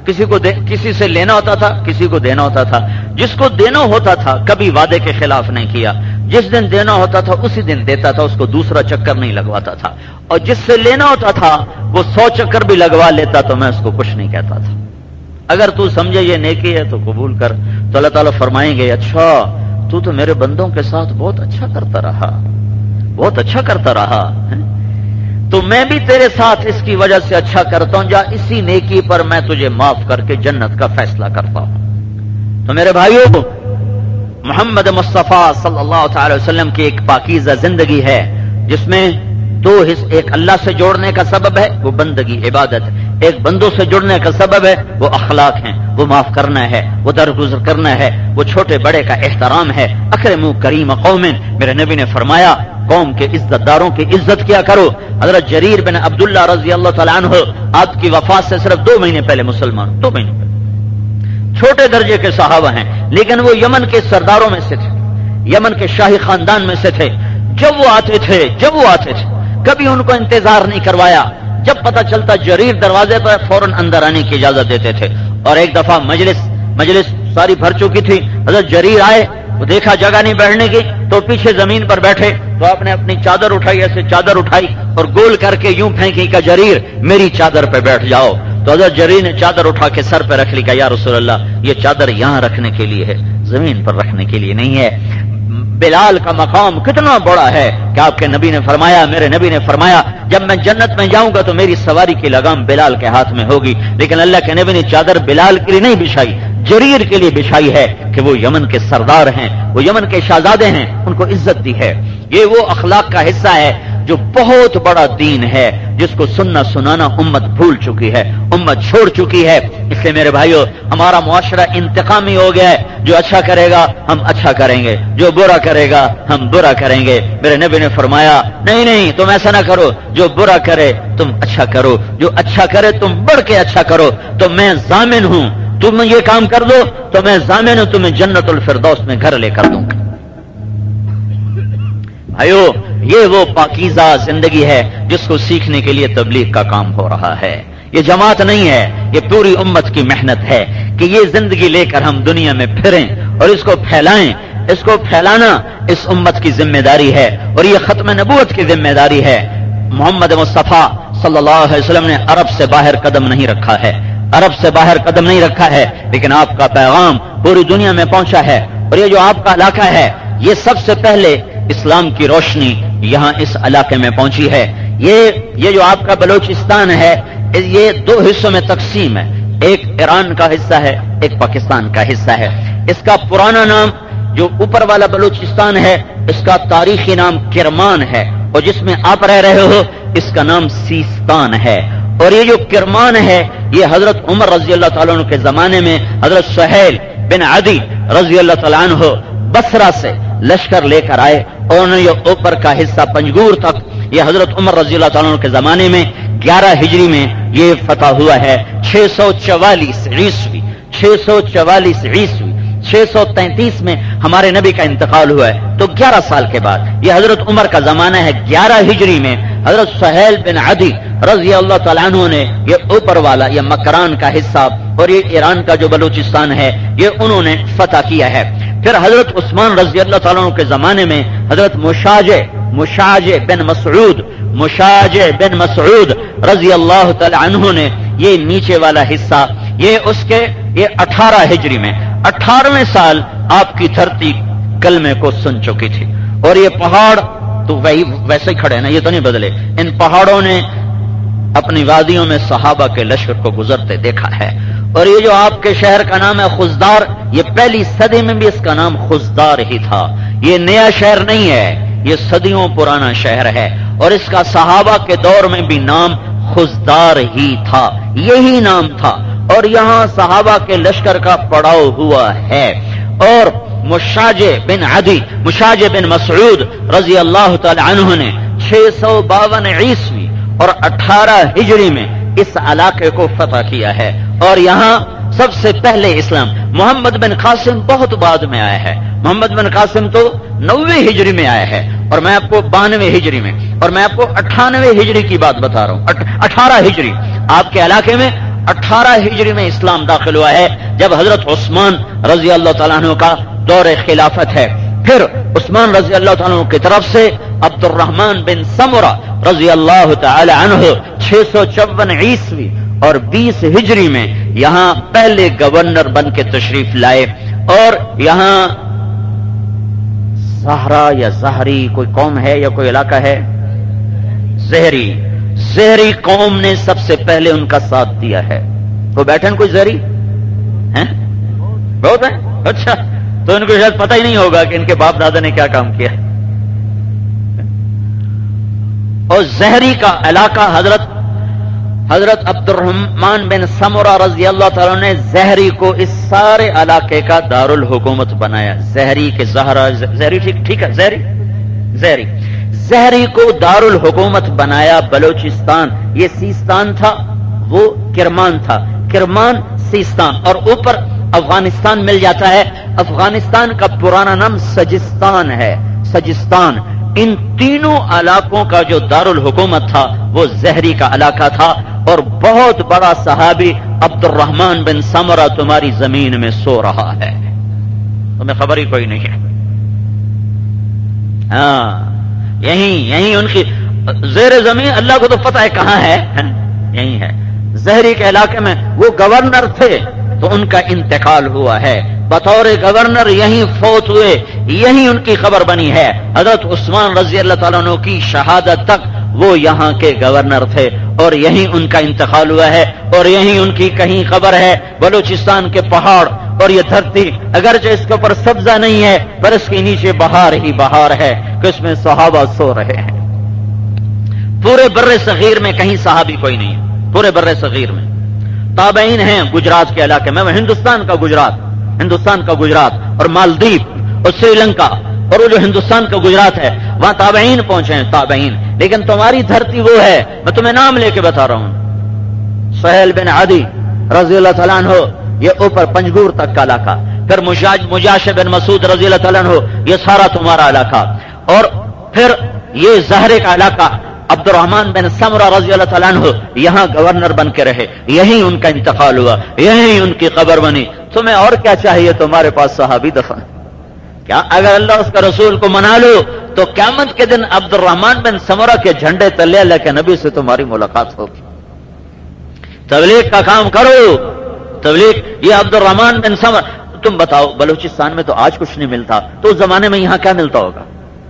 کسی سے لینا ہوتا تھا، کسی کو دینا ہوتا تھا. جس کو دینا ہوتا تھا کبھی وعدے کے خلاف نہیں کیا، جس دن دینا ہوتا تھا اسی دن دیتا تھا، اس کو دوسرا چکر نہیں لگواتا تھا. اور جس سے لینا ہوتا تھا وہ 100 چکر بھی لگوا لیتا تو میں اس کو کچھ نہیں کہتا تھا. اگر تو سمجھے یہ نیکی ہے تو قبول کر. تو اللہ تعالیٰ فرمائیں گے اچھا تو میرے بندوں کے ساتھ بہت اچھا کرتا رہا، بہت اچھا کرتا رہا، تو میں بھی تیرے ساتھ اس کی وجہ سے اچھا کرتا ہوں، جا اسی نیکی پر میں تجھے معاف کر کے جنت کا فیصلہ کرتا ہوں. تو میرے بھائیوں، محمد مصطفیٰ صلی اللہ تعالی وسلم کی ایک پاکیزہ زندگی ہے جس میں دو حصے، ایک اللہ سے جوڑنے کا سبب ہے وہ بندگی عبادت، ایک بندوں سے جڑنے کا سبب ہے وہ اخلاق ہیں، وہ معاف کرنا ہے، وہ درگزر کرنا ہے، وہ چھوٹے بڑے کا احترام ہے. اکرموا کریم قوم، میرے نبی نے فرمایا قوم کے عزت داروں کی عزت کیا کرو. حضرت جریر بن عبداللہ رضی اللہ تعالیٰ عنہ آپ کی وفات سے صرف 2 مہینے پہلے مسلمان، 2 مہینے پہلے، چھوٹے درجے کے صحابہ ہیں لیکن وہ یمن کے سرداروں میں سے تھے، یمن کے شاہی خاندان میں سے تھے. جب وہ آتے تھے کبھی ان کو انتظار نہیں کروایا. جب پتہ چلتا جریر دروازے پر فوراً اندر آنے کی اجازت دیتے تھے. اور ایک دفعہ مجلس ساری بھر چکی تھی، حضرت جریر آئے، وہ دیکھا جگہ نہیں بیٹھنے کی تو پیچھے زمین پر بیٹھے. تو آپ نے اپنی چادر اٹھائی، ایسے چادر اٹھائی اور گول کر کے یوں پھینکی کہ جریر میری چادر پہ بیٹھ جاؤ. تو حضرت جریر نے چادر اٹھا کے سر پہ رکھ لی کہ یا رسول اللہ یہ چادر یہاں رکھنے کے لیے ہے، زمین پر رکھنے کے لیے نہیں ہے. بلال کا مقام کتنا بڑا ہے کہ آپ کے نبی نے فرمایا، میرے نبی نے فرمایا جب میں جنت میں جاؤں گا تو میری سواری کی لگام بلال کے ہاتھ میں ہوگی. لیکن اللہ کے نبی نے چادر بلال کے لیے نہیں بچھائی، جریر کے لیے بچھائی ہے کہ وہ یمن کے سردار ہیں، وہ یمن کے شہزادے ہیں، ان کو عزت دی ہے. یہ وہ اخلاق کا حصہ ہے جو بہت بڑا دین ہے جس کو سننا سنانا امت بھول چکی ہے، امت چھوڑ چکی ہے. اس لیے میرے بھائیو ہمارا معاشرہ انتقامی ہو گیا ہے. جو اچھا کرے گا ہم اچھا کریں گے، جو برا کرے گا ہم برا کریں گے۔ میرے نبی نے فرمایا نہیں نہیں، تم ایسا نہ کرو، جو برا کرے تم اچھا کرو، جو اچھا کرے تم بڑھ کے اچھا کرو، تو میں ضامن ہوں، تم یہ کام کر دو تو میں ضامن ہوں تمہیں جنت الفردوس میں گھر لے کر دوں گا۔ بھائیو، یہ وہ پاکیزہ زندگی ہے جس کو سیکھنے کے لیے تبلیغ کا کام ہو رہا ہے۔ یہ جماعت نہیں ہے، یہ پوری امت کی محنت ہے کہ یہ زندگی لے کر ہم دنیا میں پھریں اور اس کو پھیلائیں۔ اس کو پھیلانا اس امت کی ذمہ داری ہے اور یہ ختم نبوت کی ذمہ داری ہے۔ محمد مصطفیٰ صلی اللہ علیہ وسلم نے عرب سے باہر قدم نہیں رکھا ہے، عرب سے باہر قدم نہیں رکھا ہے، لیکن آپ کا پیغام پوری دنیا میں پہنچا ہے۔ اور یہ جو آپ کا علاقہ ہے، یہ سب سے پہلے اسلام کی روشنی یہاں اس علاقے میں پہنچی ہے۔ یہ جو آپ کا بلوچستان ہے، یہ دو حصوں میں تقسیم ہے، ایک ایران کا حصہ ہے، ایک پاکستان کا حصہ ہے۔ اس کا پرانا نام جو اوپر والا بلوچستان ہے، اس کا تاریخی نام کرمان ہے، اور جس میں آپ رہ رہے ہو اس کا نام سیستان ہے۔ اور یہ جو کرمان ہے، یہ حضرت عمر رضی اللہ تعالیٰ عنہ کے زمانے میں حضرت سہیل بن عدی رضی اللہ تعالیٰ عنہ بصرہ سے لشکر لے کر آئے، اور انہوں نے یہ اوپر کا حصہ پنجگور تک، یہ حضرت عمر رضی اللہ تعالیٰ عنہ کے زمانے میں 11 ہجری میں یہ فتح ہوا ہے۔ 644 عیسوی 633 میں ہمارے نبی کا انتقال ہوا ہے، تو 11 سال کے بعد یہ حضرت عمر کا زمانہ ہے۔ 11 ہجری میں حضرت سہیل بن عدی رضی اللہ تعالیٰ عنہ نے یہ اوپر والا، یہ مکران کا حصہ اور یہ ایران کا جو بلوچستان ہے، یہ انہوں نے فتح کیا ہے۔ پھر حضرت عثمان رضی اللہ تعالیٰ عنہ کے زمانے میں حضرت مشاجع بن مسعود رضی اللہ تعالی عنہ نے یہ نیچے والا حصہ، یہ 18 ہجری میں 18ویں سال آپ کی دھرتی کلمے کو سن چکی تھی، اور یہ پہاڑ تو ویسے ہی کھڑے ہیں نا، یہ تو نہیں بدلے۔ ان پہاڑوں نے اپنی وادیوں میں صحابہ کے لشکر کو گزرتے دیکھا ہے۔ اور یہ جو آپ کے شہر کا نام ہے خزدار، یہ پہلی صدی میں بھی اس کا نام خزدار ہی تھا، یہ نیا شہر نہیں ہے، یہ صدیوں پرانا شہر ہے، اور اس کا صحابہ کے دور میں بھی نام خزدار ہی تھا، یہی نام تھا، اور یہاں صحابہ کے لشکر کا پڑاؤ ہوا ہے۔ اور مشاجع بن مسعود رضی اللہ تعالی عنہ نے 652 عیسوی اور 18 ہجری میں اس علاقے کو فتح کیا ہے، اور یہاں سب سے پہلے اسلام۔ محمد بن قاسم بہت بعد میں آیا ہے، محمد بن قاسم تو 90 ہجری میں آیا ہے، اور میں آپ کو 92 ہجری میں، اور میں آپ کو 98 ہجری کی بات بتا رہا ہوں۔ 18 ہجری آپ کے علاقے میں 18 ہجری میں اسلام داخل ہوا ہے، جب حضرت عثمان رضی اللہ تعالیٰ عنہ کا دور خلافت ہے۔ پھر عثمان رضی اللہ تعالیٰ عنہ کی طرف سے عبد الرحمن بن سمرہ رضی اللہ تعالی عنہ 654 عیسوی اور 20 ہجری میں یہاں پہلے گورنر بن کے تشریف لائے، اور یہاں زہرا یا زہری کوئی قوم ہے یا کوئی علاقہ ہے، زہری قوم نے سب سے پہلے ان کا ساتھ دیا ہے۔ کوئی بیٹھے کوئی زہری ہیں؟ بہت ہے، اچھا، تو ان کو شاید پتہ ہی نہیں ہوگا کہ ان کے باپ دادا نے کیا کام کیا۔ اور زہری کا علاقہ حضرت عبد الرحمن بن سمرہ رضی اللہ تعالیٰ نے زہری کو اس سارے علاقے کا دارالحکومت بنایا۔ زہری کے زہری ٹھیک ہے، زہری کو دارالحکومت بنایا بلوچستان، یہ سیستان تھا، وہ کرمان تھا، کرمان سیستان، اور اوپر افغانستان مل جاتا ہے۔ افغانستان کا پرانا نام سجستان ہے، سجستان۔ ان تینوں علاقوں کا جو دارالحکومت تھا وہ زہری کا علاقہ تھا، اور بہت بڑا صحابی عبد الرحمن بن سمرہ تمہاری زمین میں سو رہا ہے، تمہیں خبر ہی کوئی نہیں ہے۔ ہاں، یہی ان کی زیر زمین، اللہ کو تو پتہ ہے کہاں ہے، یہی ہے زہری کے علاقے میں۔ وہ گورنر تھے تو ان کا انتقال ہوا ہے، بطور گورنر یہیں فوت ہوئے، یہیں ان کی خبر بنی ہے۔ حضرت عثمان رضی اللہ تعالیٰ عنہ کی شہادت تک وہ یہاں کے گورنر تھے، اور یہیں ان کا انتقال ہوا ہے، اور یہیں ان کی کہیں خبر ہے۔ بلوچستان کے پہاڑ اور یہ دھرتی اگرچہ اس کے اوپر سبزہ نہیں ہے، پر اس کے نیچے بہار ہی بہار ہے کہ اس میں صحابہ سو رہے ہیں۔ پورے بر صغیر میں کہیں صحابی کوئی نہیں ہے، پورے بر صغیر میں تابعین ہیں۔ گجرات کے علاقے میں، وہ ہندوستان کا گجرات، ہندوستان کا گجرات اور مالدیپ اور سری لنکا اور وہ جو ہندوستان کا گجرات ہے وہاں تابعین پہنچے ہیں، تابعین. لیکن تمہاری دھرتی وہ ہے، میں تمہیں نام لے کے بتا رہا ہوں، سہیل بن عدی رضی اللہ تعالیٰ عنہ، یہ اوپر پنجگور تک کا علاقہ، پھر مجاشع بن مسعود رضی اللہ تعالیٰ عنہ، یہ سارا تمہارا علاقہ، اور پھر یہ زہرے کا علاقہ عبد الرحمن بن سمرہ رضی اللہ تعالیٰ عنہ یہاں گورنر بن کے رہے، یہی ان کا انتقال ہوا، یہی ان کی قبر بنی. تمہیں اور کیا چاہیے؟ تمہارے پاس صحابی دفن. کیا اگر اللہ اس کا رسول کو منا لو تو قیامت کے دن عبد الرحمن بن سمرہ کے جھنڈے تلے اللہ کے نبی سے تمہاری ملاقات ہوگی. تبلیغ کا کام کرو، تبلیغ. یہ عبد الرحمن بن سمرہ، تم بتاؤ بلوچستان میں تو آج کچھ نہیں ملتا، تو اس زمانے میں یہاں کیا ملتا ہوگا؟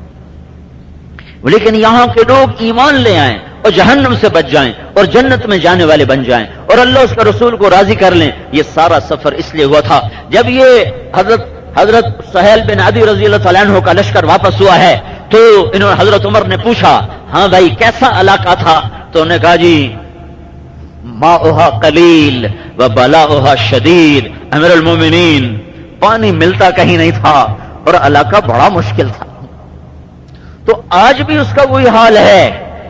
لیکن یہاں کے لوگ ایمان لے آئیں اور جہنم سے بچ جائیں اور جنت میں جانے والے بن جائیں اور اللہ اس کے رسول کو راضی کر لیں. یہ سارا سفر اس لیے ہوا تھا. جب یہ حضرت سہیل بن عدی رضی اللہ تعالیٰ عنہ کا لشکر واپس ہوا ہے تو انہوں نے حضرت عمر نے پوچھا، ہاں بھائی کیسا علاقہ تھا؟ تو انہوں نے کہا جی ماؤہا قلیل و بلاؤہا شدید. امیر المومنین، پانی ملتا کہیں نہیں تھا اور علاقہ بڑا مشکل تھا. تو آج بھی اس کا وہی حال ہے،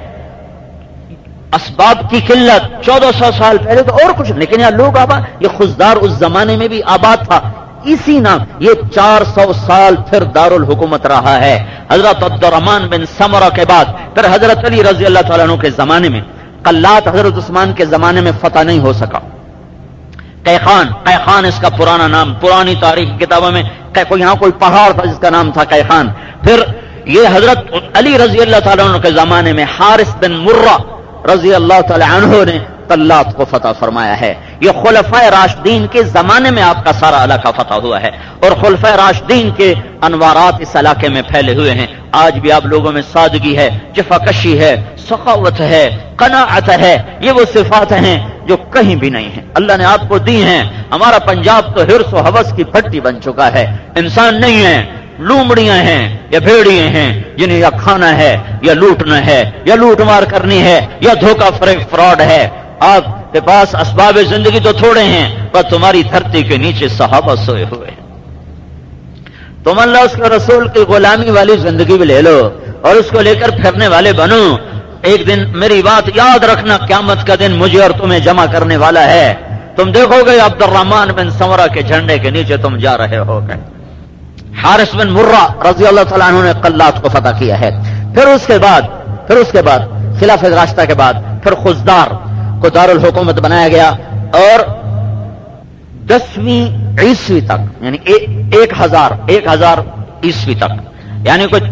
اسباب کی قلت. 1400 سال پہلے تو اور کچھ، لیکن یہاں لوگ آباد، یہ خزدار اس زمانے میں بھی آباد تھا اسی نام. یہ 400 سال پھر دارالحکومت رہا ہے. حضرت عبد الرحمن بن سمرہ کے بعد پھر حضرت علی رضی اللہ تعالیٰ عنہ کے زمانے میں، قلات حضرت عثمان کے زمانے میں فتح نہیں ہو سکا. قیخان اس کا پرانا نام، پرانی تاریخ کتابوں میں یہاں کوئی پہاڑ تھا جس کا نام تھا قیخان. پھر یہ حضرت علی رضی اللہ تعالیٰ عنہ کے زمانے میں حارث بن مرہ رضی اللہ تعالیٰ عنہ نے قلات کو فتح فرمایا ہے. یہ خلفائے راشدین کے زمانے میں آپ کا سارا علاقہ فتح ہوا ہے اور خلفائے راشدین کے انوارات اس علاقے میں پھیلے ہوئے ہیں. آج بھی آپ لوگوں میں سادگی ہے، جفاکشی ہے، سخاوت ہے، قناعت ہے. یہ وہ صفات ہیں جو کہیں بھی نہیں ہیں، اللہ نے آپ کو دی ہیں. ہمارا پنجاب تو حرص و ہوس کی پھٹی بن چکا ہے. انسان نہیں ہے، لومڑیاں ہیں یا بھیڑیے ہیں جنہیں یا کھانا ہے یا لوٹنا ہے یا لوٹ مار کرنی ہے یا دھوکہ فریب فراڈ ہے. آپ کے پاس اسباب زندگی تو تھوڑے ہیں پر تمہاری دھرتی کے نیچے صحابہ سوئے ہوئے ہیں. تم اللہ اس کے رسول کی غلامی والی زندگی بھی لے لو اور اس کو لے کر پھرنے والے بنو. ایک دن میری بات یاد رکھنا، قیامت کا دن مجھے اور تمہیں جمع کرنے والا ہے. تم دیکھو گے عبد الرحمن بن سمرہ کے جھنڈے کے نیچے تم جا رہے ہو گے. حارث بن مرہ رضی اللہ تعالیٰ عنہ نے قلات کو فتح کیا ہے. پھر اس کے بعد خلافت راشدہ کے بعد پھر خزدار کو دارالحکومت بنایا گیا اور 10ویں عیسوی تک، یعنی 1000 عیسوی تک، یعنی کوئی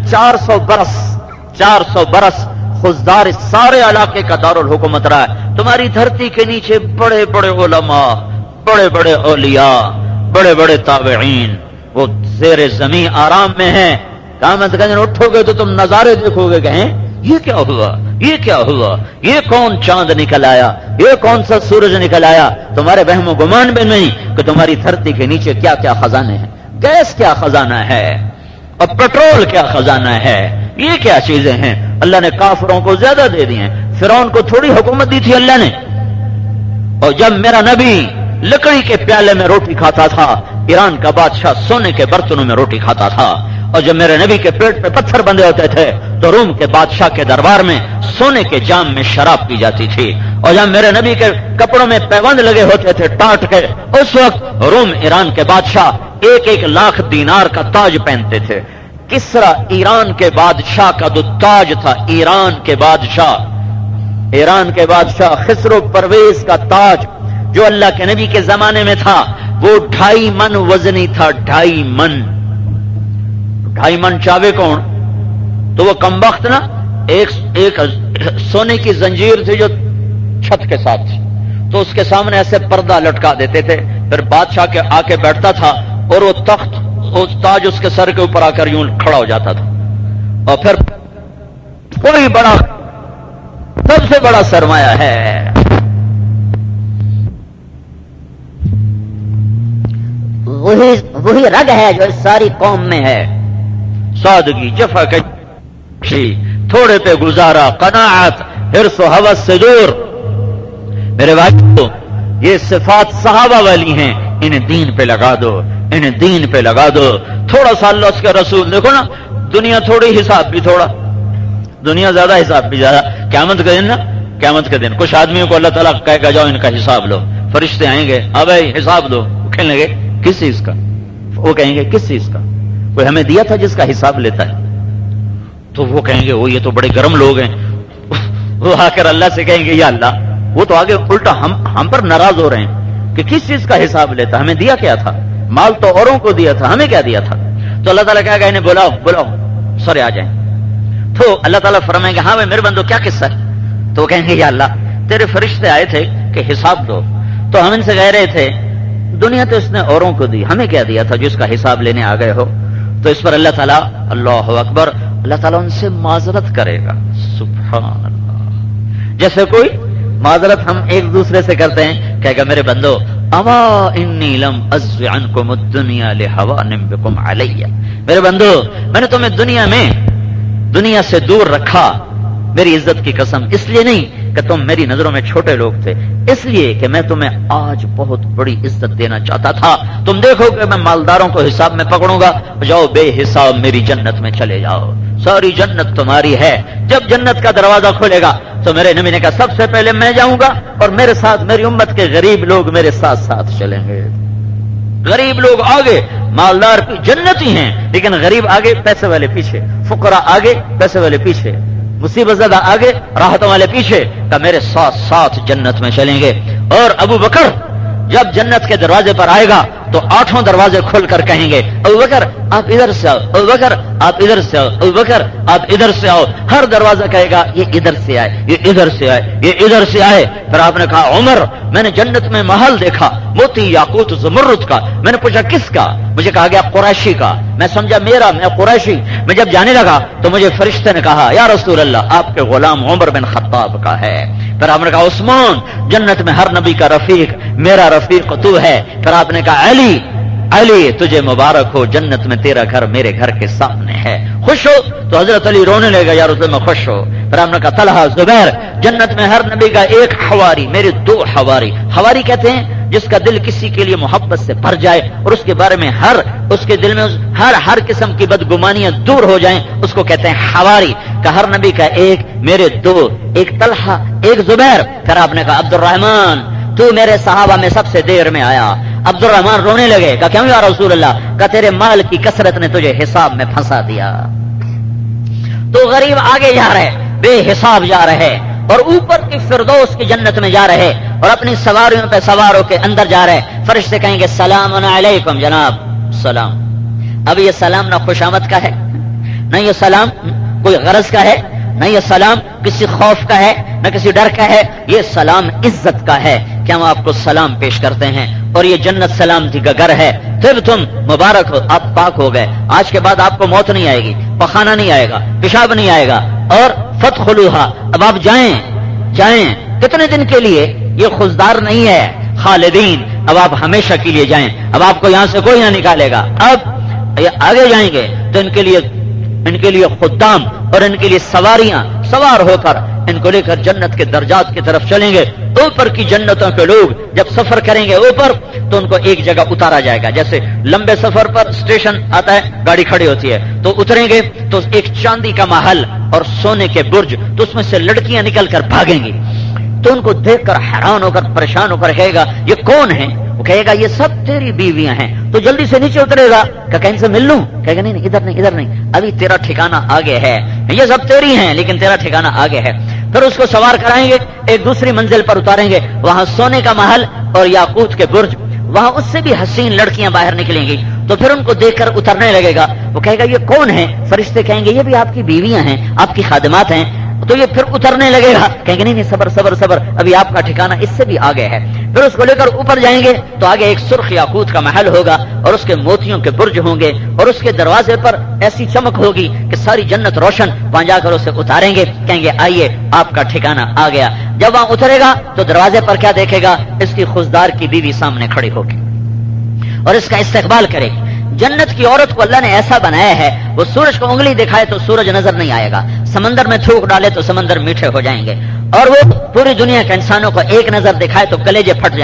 400 برس خزدار اس سارے علاقے کا دارالحکومت رہا ہے. تمہاری دھرتی کے نیچے بڑے بڑے علماء، بڑے بڑے اولیاء، بڑے بڑے تابعین وہ زیر زمین آرام میں ہیں. قیامت کے دن اٹھو گے تو تم نظارے دیکھو گے کہ یہ کیا ہوا، یہ کیا ہوا، یہ کون چاند نکل آیا، یہ کون سا سورج نکل آیا. تمہارے وہم و گمان بھی نہیں کہ تمہاری دھرتی کے نیچے کیا کیا خزانے ہیں. گیس کیا خزانہ ہے اور پٹرول کیا خزانہ ہے. یہ کیا چیزیں ہیں. اللہ نے کافروں کو زیادہ دے دی ہیں. فرعون کو تھوڑی حکومت دی تھی اللہ نے. اور جب میرا نبی لکڑی کے پیالے میں روٹی کھاتا تھا، ایران کا بادشاہ سونے کے برتنوں میں روٹی کھاتا تھا. اور جب میرے نبی کے پیٹ پہ پتھر بندھے ہوتے تھے تو روم کے بادشاہ کے دربار میں سونے کے جام میں شراب پی جاتی تھی. اور جب میرے نبی کے کپڑوں میں پیوند لگے ہوتے تھے ٹاٹ کے، اس وقت روم ایران کے بادشاہ 1 لاکھ دینار کا تاج پہنتے تھے. کسرا ایران کے بادشاہ کا جو تاج تھا، ایران کے بادشاہ خسرو پرویز کا تاج جو اللہ کے نبی کے زمانے میں تھا، وہ 2.5 من وزنی تھا. 2.5 من چاوے کون؟ تو وہ کمبخت نا، ایک سونے کی زنجیر تھی جو چھت کے ساتھ تھی، تو اس کے سامنے ایسے پردہ لٹکا دیتے تھے. پھر بادشاہ کے آ کے بیٹھتا تھا اور وہ تخت، اس تاج اس کے سر کے اوپر آ کر یوں کھڑا ہو جاتا تھا. اور پھر کوئی بڑا، سب سے بڑا سرمایہ ہے وہی رگ ہے جو اس ساری قوم میں ہے. سادگی، جفاکشی، تھوڑے پہ گزارا، قناعت، حرص و ہوس سے دور. میرے بھائیو، یہ صفات صحابہ والی ہیں، انہیں دین پہ لگا دو. انہیں دین پہ لگا دو، تھوڑا سا اللہ اس کے رسول، دیکھو نا دنیا تھوڑی حساب بھی تھوڑا، دنیا زیادہ حساب بھی زیادہ. قیامت کا دن نا، قیامت کے دن کچھ آدمیوں کو اللہ تعالیٰ کہے گا جاؤ ان کا حساب لو، فرشتے آئیں گے اب بھائی حساب دو، وہ کہنے لگے کس چیز کا؟ وہ کہیں گے کس چیز کا؟ کوئی ہمیں دیا تھا جس کا حساب لیتا ہے. تو وہ کہیں گے وہ یہ تو بڑے گرم لوگ ہیں. وہ آ کر اللہ سے کہیں گے یا اللہ وہ تو آگے الٹا ہم پر ناراض ہو رہے ہیں کہ کس چیز کا حساب لیتا، ہمیں دیا کیا تھا؟ مال تو اوروں کو دیا تھا، ہمیں کیا دیا تھا؟ تو اللہ تعالیٰ کہا کہ انہیں بلاؤ بلاؤ سورے آ جائیں. تو اللہ تعالیٰ فرمائیں گے ہاں بھائی میرے بندو کیا قصہ ہے؟ تو وہ کہیں گے یا اللہ تیرے فرشتے آئے تھے کہ حساب دو، تو ہم ان سے کہہ رہے تھے دنیا تو اس نے اوروں کو دی، ہمیں کیا دیا تھا جس کا حساب لینے آ گئے ہو؟ تو اس پر اللہ تعالیٰ اللہ اکبر، اللہ تعالیٰ ان سے معذرت کرے گا. سبحان اللہ. جیسے کوئی معذرت ہم ایک دوسرے سے کرتے ہیں، کہے گا میرے بندو اما انی لم ازو عنکم الدنیا لحوان بکم علی، میرے بندو میں نے تمہیں دنیا سے دور رکھا میری عزت کی قسم، اس لیے نہیں کہ تم میری نظروں میں چھوٹے لوگ تھے، اس لیے کہ میں تمہیں آج بہت بڑی عزت دینا چاہتا تھا. تم دیکھو کہ میں مالداروں کو حساب میں پکڑوں گا، جاؤ بے حساب میری جنت میں چلے جاؤ، ساری جنت تمہاری ہے. جب جنت کا دروازہ کھولے گا تو میرے نبی نے کہا سب سے پہلے میں جاؤں گا اور میرے ساتھ میری امت کے غریب لوگ میرے ساتھ ساتھ چلیں گے. غریب لوگ آگے، مالدار جنتی ہیں لیکن غریب آگے، پیسے والے پیچھے، فقراء آگے، پیسے والے پیچھے، مصیبت زدہ آگے، راحتوں والے پیچھے. کہ میرے ساتھ ساتھ جنت میں چلیں گے. اور ابو بکر جب جنت کے دروازے پر آئے گا تو 8 دروازے کھول کر کہیں گے ابو بکر آپ ادھر سے آؤ، ابو بکر آپ ادھر سے آؤ، ابو بکر آپ ادھر سے آؤ. ہر دروازہ کہے گا یہ ادھر سے آئے، یہ ادھر سے آئے، یہ ادھر سے آئے. پھر آپ نے کہا عمر میں نے جنت میں محل دیکھا موتی یاقوت زمرد کا. میں نے پوچھا کس کا؟ مجھے کہا گیا قریشی کا. میں سمجھا میرا، میں قریشی. میں جب جانے لگا تو مجھے فرشتے نے کہا یا رسول اللہ آپ کے غلام عمر بن خطاب کا ہے. پھر آپ نے کہا عثمان جنت میں ہر نبی کا رفیق میرا رفیق تو ہے. پھر آپ نے کہا علی تجھے مبارک ہو، جنت میں تیرا گھر میرے گھر کے سامنے ہے، خوش ہو؟ تو حضرت علی رونے لگا یا رسول اللہ میں خوش ہو. پھر ہم نے کہا طلحہ زبیر جنت میں ہر نبی کا ایک حواری، میرے 2 حواری. حواری کہتے ہیں جس کا دل کسی کے لیے محبت سے بھر جائے اور اس کے بارے میں اس کے دل میں ہر قسم کی بدگمانیاں دور ہو جائیں، اس کو کہتے ہیں حواری. کہ ہر نبی کا ایک، میرے 2، ایک طلحہ ایک زبیر. پھر آپ نے کہا عبد الرحمن تو میرے صحابہ میں سب سے دیر میں آیا. عبد الرحمن رونے لگے. کہا کیوں یا رسول اللہ؟ کہ تیرے مال کی کثرت نے تجھے حساب میں پھنسا دیا. تو غریب آگے جا رہے، بے حساب جا رہے، اور اوپر کی فردوس کی جنت میں جا رہے اور اپنی سواریوں پہ سوار ہو کے اندر جا رہے. فرشتے کہیں گے سلام علیکم جناب. سلام. اب یہ سلام نہ خوشامد کا ہے، نہ یہ سلام کوئی غرض کا ہے، نہ یہ سلام کسی خوف کا ہے، نہ کسی ڈر کا ہے. یہ سلام عزت کا ہے کہ ہم آپ کو سلام پیش کرتے ہیں اور یہ جنت سلامتی کا گھر ہے. پھر تم مبارک ہو، آپ پاک ہو گئے. آج کے بعد آپ کو موت نہیں آئے گی، پخانہ نہیں آئے گا، پیشاب نہیں آئے گا. اور فتخلوها اب آپ جائیں کتنے دن کے لیے؟ یہ خزدار نہیں ہے، خالدین. اب آپ ہمیشہ کے لیے جائیں، اب آپ کو یہاں سے کوئی نہ نکالے گا. اب آگے جائیں گے تو ان کے لیے خدام اور ان کے لیے سواریاں سوار ہو کر ان کو لے کر جنت کے درجات کی طرف چلیں گے. اوپر کی جنتوں کے لوگ جب سفر کریں گے اوپر تو ان کو ایک جگہ اتارا جائے گا. جیسے لمبے سفر پر اسٹیشن آتا ہے، گاڑی کھڑی ہوتی ہے تو اتریں گے تو ایک چاندی کا محل اور سونے کے برج، تو اس میں سے لڑکیاں نکل کر بھاگیں گی. تو ان کو دیکھ کر حیران ہو کر پریشان ہو کر کہے گا یہ کون ہے؟ وہ کہے گا یہ سب تیری بیویاں ہیں. تو جلدی سے نیچے اترے گا کہ کہیں سے مل لوں؟ کہے گا نہیں ادھر نہیں، ابھی تیرا ٹھکانہ آگے ہے. یہ سب تیری ہیں لیکن تیرا ٹھکانہ آگے ہے. پھر اس کو سوار کرائیں گے، ایک دوسری منزل پر اتاریں گے، وہاں سونے کا محل اور یاقوت کے برج، وہاں اس سے بھی حسین لڑکیاں باہر نکلیں گی. تو پھر ان کو دیکھ کر اترنے لگے گا. وہ کہے گا یہ کون ہے؟ فرشتے کہیں گے یہ بھی آپ کی بیویاں ہیں، آپ کی خادمات ہیں. تو یہ پھر اترنے لگے گا، کہیں گے نہیں صبر ابھی آپ کا ٹھکانہ اس سے بھی آگے ہے. پھر اس کو لے کر اوپر جائیں گے تو آگے ایک سرخ یاقوت کا محل ہوگا اور اس کے موتیوں کے برج ہوں گے اور اس کے دروازے پر ایسی چمک ہوگی کہ ساری جنت روشن. وہاں جا کر اسے اتاریں گے، کہیں گے آئیے آپ کا ٹھکانہ آ گیا. جب وہاں اترے گا تو دروازے پر کیا دیکھے گا؟ اس کی خزدار کی بیوی سامنے کھڑی ہوگی اور اس کا استقبال کرے گی. جنت کی عورت کو اللہ نے ایسا بنایا ہے وہ سورج کو انگلی دکھائے تو سورج نظر نہیں آئے گا، سمندر میں تھوک ڈالے تو سمندر میٹھے ہو جائیں گے، اور وہ پوری دنیا کے انسانوں کو ایک نظر دکھائے تو کلیجے پھٹ جائیں گے.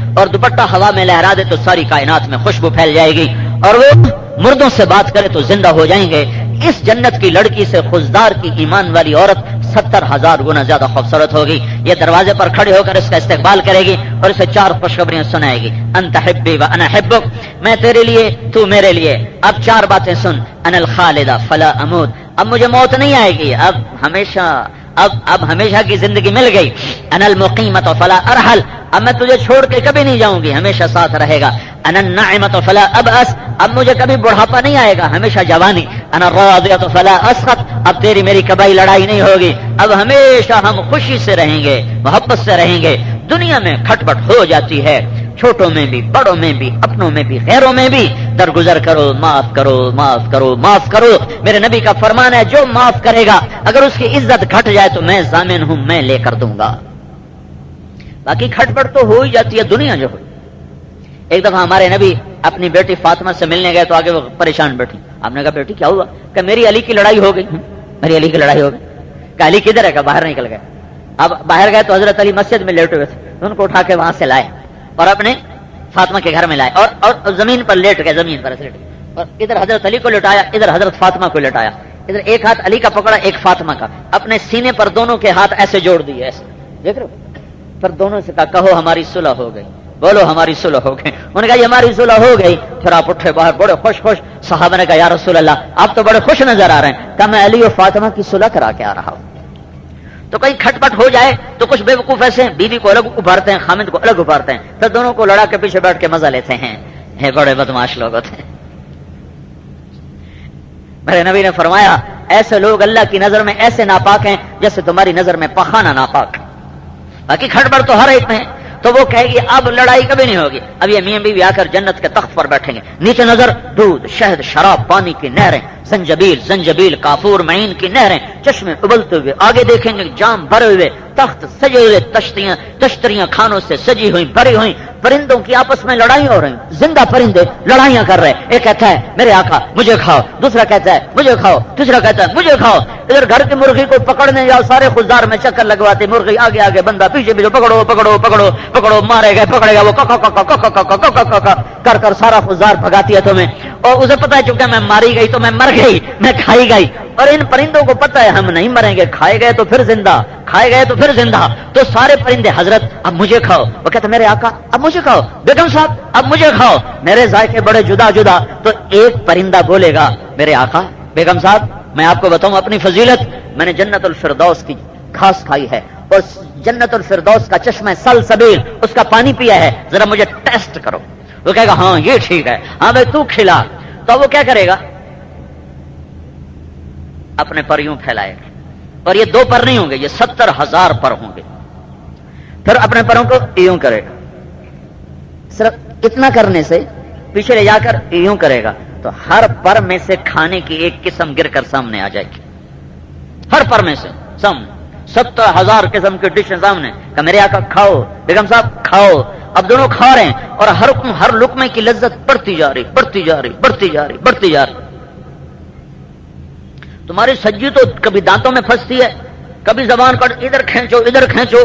اور دوپٹہ ہوا میں لہرا دے تو ساری کائنات میں خوشبو پھیل جائے گی، اور وہ مردوں سے بات کرے تو زندہ ہو جائیں گے۔ اس جنت کی لڑکی سے خزدار کی ایمان والی عورت 70,000 گنا زیادہ خوبصورت ہوگی۔ یہ دروازے پر کھڑے ہو کر اس کا استقبال کرے گی اور اسے 4 خوشخبریاں سنائے گی۔ انت حبی و انا حبک، میں تیرے لیے تو میرے لیے۔ اب 4 باتیں سن۔ انا الخالدہ فلا اموت، اب مجھے موت نہیں آئے گی، اب ہمیشہ کی زندگی مل گئی۔ انا المقیمۃ فلا ارحل، اب میں تجھے چھوڑ کے کبھی نہیں جاؤں گی، ہمیشہ ساتھ رہے گا۔ انا الناعمۃ فلا ابأس، اب مجھے کبھی بڑھاپا نہیں آئے گا، ہمیشہ جوانی۔ انا الراضیۃ فلا اسخط، اب تیری میری کبھی لڑائی نہیں ہوگی، اب ہمیشہ ہم خوشی سے رہیں گے، محبت سے رہیں گے۔ دنیا میں کھٹپٹ ہو جاتی ہے، چھوٹوں میں بھی، بڑوں میں بھی، اپنوں میں بھی، غیروں میں بھی۔ درگزر کرو، معاف کرو، معاف کرو، معاف کرو۔ میرے نبی کا فرمان ہے، جو معاف کرے گا اگر اس کی عزت گھٹ جائے تو میں ضامن ہوں، میں لے کر دوں گا۔ باقی کھٹپٹ تو ہو ہی جاتی ہے دنیا جو ہوئی۔ ایک دفعہ ہمارے نبی اپنی بیٹی فاطمہ سے ملنے گئے تو آگے وہ پریشان بیٹھی۔ آپ نے کہا بیٹی کیا ہوا؟ کہ میری علی کی لڑائی ہو گئی۔ میری علی کی لڑائی ہو گئی؟ کہ علی کدھر ہے؟ کہ باہر نکل گئے۔ اب باہر گئے تو حضرت علی مسجد میں لیٹے ہوئے تھے، ان کو اٹھا کے وہاں سے لائے اور اپنے فاطمہ کے گھر میں لائے اور زمین پر لیٹ گئے، زمین پر لیٹ گئے، اور ادھر حضرت علی کو لٹایا، ادھر حضرت فاطمہ کو لٹایا، ادھر ایک ہاتھ علی کا پکڑا، ایک فاطمہ کا، اپنے سینے پر دونوں کے ہاتھ ایسے جوڑ دیے، ایسے دیکھ رہے ہو؟ پھر دونوں سے کہا کہو ہماری صلح ہو گئی، بولو ہماری صلح ہو گئی۔ انہوں نے کہا یہ ہماری صلح ہو گئی۔ پھر آپ اٹھے باہر بڑے خوش خوش۔ صحابہ نے کہا یا رسول اللہ آپ تو بڑے خوش نظر آ رہے ہیں۔ کہا میں علی اور فاطمہ کی صلح کرا کے آ رہا ہوں۔ تو کہیں کھٹپٹ ہو جائے تو کچھ بے وقوف ایسے ہیں، بیوی کو الگ ابھارتے ہیں، خامد کو الگ ابھارتے ہیں، پھر دونوں کو لڑا کے پیچھے بیٹھ کے مزہ لیتے ہیں۔ یہ بڑے بدماش لوگ ہوتے ہیں۔ میرے نبی نے فرمایا ایسے لوگ اللہ کی نظر میں ایسے ناپاک ہیں جیسے تمہاری نظر میں پخانہ ناپاک۔ باقی کھٹپٹ تو ہر ایک میں ہے۔ تو وہ کہے گی اب لڑائی کبھی نہیں ہوگی۔ اب یہ میاں بیوی آ کر جنت کے تخت پر بیٹھیں گے، نیچے نظر دودھ، شہد، شراب، پانی کی نہریں، زنجبیل، کافور، معین کی نہریں، چشمے ابلتے ہوئے، آگے دیکھیں گے جام بھرے ہوئے، تخت سجے ہوئے، تشتریاں کھانوں سے سجی ہوئی، بھری ہوئی، پرندوں کی آپس میں لڑائیاں ہو رہی، زندہ پرندے لڑائیاں کر رہے۔ ایک کہتا ہے میرے آقا مجھے کھاؤ، دوسرا کہتا ہے مجھے کھاؤ، تیسرا کہتا ہے مجھے کھاؤ۔ ادھر گھر کی مرغی کو پکڑنے جاؤ، سارے خزدار میں چکر لگواتے، مرغی آگے آگے، بندہ پیچھے پیچھے، پکڑو پکڑو پکڑو پکڑو، مارے گئے پکڑے گا، وہ کر کر سارا خزدار بھگاتی ہے تمہیں، اور اسے پتا ہے چونکہ میں ماری گئی تو میں مر گئی، میں کھائی گئی، اور ان پرندوں کو پتا ہے ہم نہیں مریں گے، کھائے گئے تو پھر زندہ، کھائے گئے تو پھر زندہ۔ تو سارے پرندے حضرت اب مجھے کھاؤ، وہ کہتے میرے آقا اب مجھے کھاؤ، بیگم صاحب اب مجھے کھاؤ، میرے ذائقے بڑے جدا جدا۔ تو ایک پرندہ بولے گا میرے آقا بیگم صاحب میں آپ کو بتاؤں اپنی فضیلت، میں نے جنت الفردوس کی گھاس کھائی ہے اور جنت الفردوس کا چشمہ سلسبیل اس کا پانی پیا ہے، ذرا مجھے ٹیسٹ کرو۔ وہ کہے گا ہاں یہ ٹھیک ہے، ہاں بھائی تو کھلا۔ تو وہ کیا کرے گا؟ اپنے پر یوں پھیلائے گا، اور یہ 2 پر نہیں ہوں گے، یہ 70,000 پر ہوں گے۔ پھر اپنے پروں کو یوں کرے گا، صرف اتنا کرنے سے پیچھے لے جا کر یوں کرے گا تو ہر پر میں سے کھانے کی ایک قسم گر کر سامنے آ جائے گی، ہر پر میں سے سامنے 70,000 قسم کی ڈش سامنے۔ کہ میرے آقا کھاؤ، بیگم صاحب کھاؤ۔ اب دونوں کھا رہے ہیں اور ہر لقمے کی لذت بڑھتی جا رہی، بڑھتی جا رہی، بڑھتی جا رہی، بڑھتی جا رہی۔ تمہاری سجی تو کبھی دانتوں میں پھنستی ہے، کبھی زبان پر ادھر کھینچو ادھر کھینچو،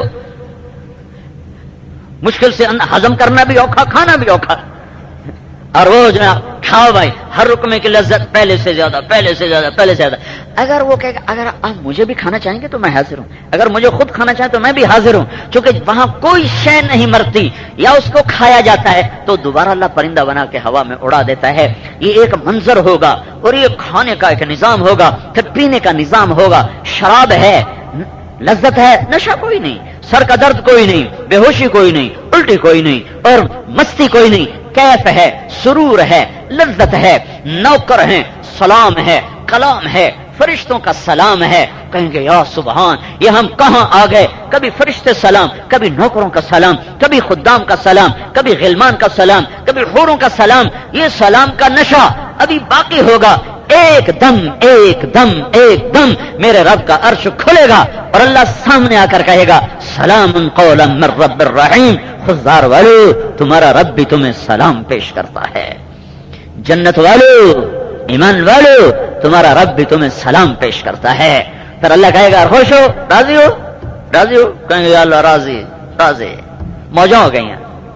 مشکل سے ہضم کرنا بھی اوکھا، کھانا بھی اوکھا۔ اور وہ جناب کھاؤ بھائی، ہر رکمے کی لذت پہلے سے زیادہ، پہلے سے زیادہ، پہلے سے زیادہ۔ اگر وہ کہے گا اگر آپ مجھے بھی کھانا چاہیں گے تو میں حاضر ہوں، اگر مجھے خود کھانا چاہیں تو میں بھی حاضر ہوں، کیونکہ وہاں کوئی شے نہیں مرتی، یا اس کو کھایا جاتا ہے تو دوبارہ اللہ پرندہ بنا کے ہوا میں اڑا دیتا ہے۔ یہ ایک منظر ہوگا اور یہ کھانے کا ایک نظام ہوگا، پھر پینے کا نظام ہوگا۔ شراب ہے، لذت ہے، نشہ کوئی نہیں، سر کا درد کوئی نہیں، بے ہوشی کوئی نہیں، الٹی کوئی نہیں، اور مستی کوئی نہیں، کیف ہے، سرور ہے، لذت ہے، نوکر ہیں، سلام ہے، کلام ہے، فرشتوں کا سلام ہے۔ کہیں گے یا سبحان، یہ ہم کہاں آ گئے؟ کبھی فرشتے سلام، کبھی نوکروں کا سلام، کبھی خدام کا سلام، کبھی غلمان کا سلام، کبھی حوروں کا سلام۔ یہ سلام کا نشہ ابھی باقی ہوگا۔ ایک دم ایک دم ایک دم میرے رب کا عرش کھلے گا اور اللہ سامنے آ کر کہے گا سلام قولا من رب الرحیم، خزدار والو تمہارا رب بھی تمہیں سلام پیش کرتا ہے، جنت والو ایمان والو تمہارا رب بھی تمہیں سلام پیش کرتا ہے۔ پھر اللہ کہے گا خوش ہو، راضی ہو، راضی ہو؟ کہیں گے یا اللہ راضی، راضی، موجوں ہو گئی ہیں۔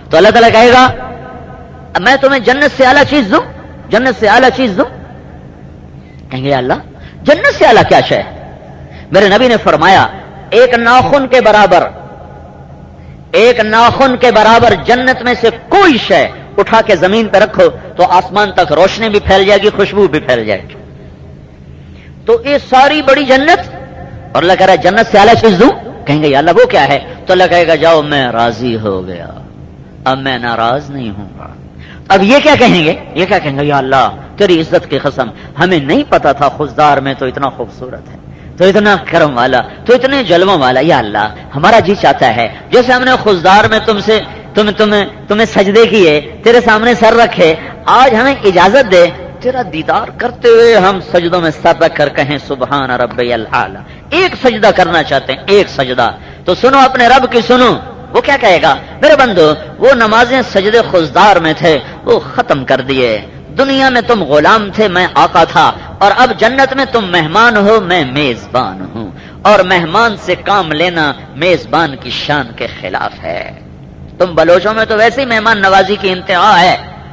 تو اللہ تعالیٰ کہے گا میں تمہیں جنت سے اعلیٰ چیز دوں، جنت سے اعلیٰ چیز دوں؟ کہیں گے یا اللہ جنت سے اعلیٰ کیا شے ہے؟ میرے نبی نے فرمایا ایک ناخن کے برابر، ایک ناخن کے برابر جنت میں سے کوئی شے اٹھا کے زمین پہ رکھو تو آسمان تک روشنی بھی پھیل جائے گی، خوشبو بھی پھیل جائے گی۔ تو یہ ساری بڑی جنت، اور اللہ کہہ رہا ہے جنت سے اعلیٰ چیز دوں؟ کہیں گے یا اللہ وہ کیا ہے؟ تو اللہ کہے گا جاؤ میں راضی ہو گیا، اب میں ناراض نہیں ہوں گا۔ اب یہ کیا کہیں گے؟ یہ کیا کہیں گے؟ یا اللہ تیری عزت کی قسم ہمیں نہیں پتا تھا خضدار میں تو اتنا خوبصورت ہے، تو اتنا کرم والا، تو اتنے جلووں والا۔ یا اللہ ہمارا جی چاہتا ہے جیسے ہم نے خضدار میں تمہیں سجدے کیے، تیرے سامنے سر رکھے، آج ہمیں اجازت دے تیرا دیدار کرتے ہوئے ہم سجدوں میں سر رکھ کر کہیں سبحان ربی الاعلی۔ ایک سجدہ کرنا چاہتے ہیں، ایک سجدہ۔ تو سنو اپنے رب کی سنو، وہ کیا کہے گا؟ میرے بندو وہ نمازیں سجدے خضدار میں تھے وہ ختم کر دیے، دنیا میں تم غلام تھے میں آقا تھا، اور اب جنت میں تم مہمان ہو میں میزبان ہوں، اور مہمان سے کام لینا میزبان کی شان کے خلاف ہے۔ تم بلوچوں میں تو ویسے ہی مہمان نوازی کی انتہا ہے،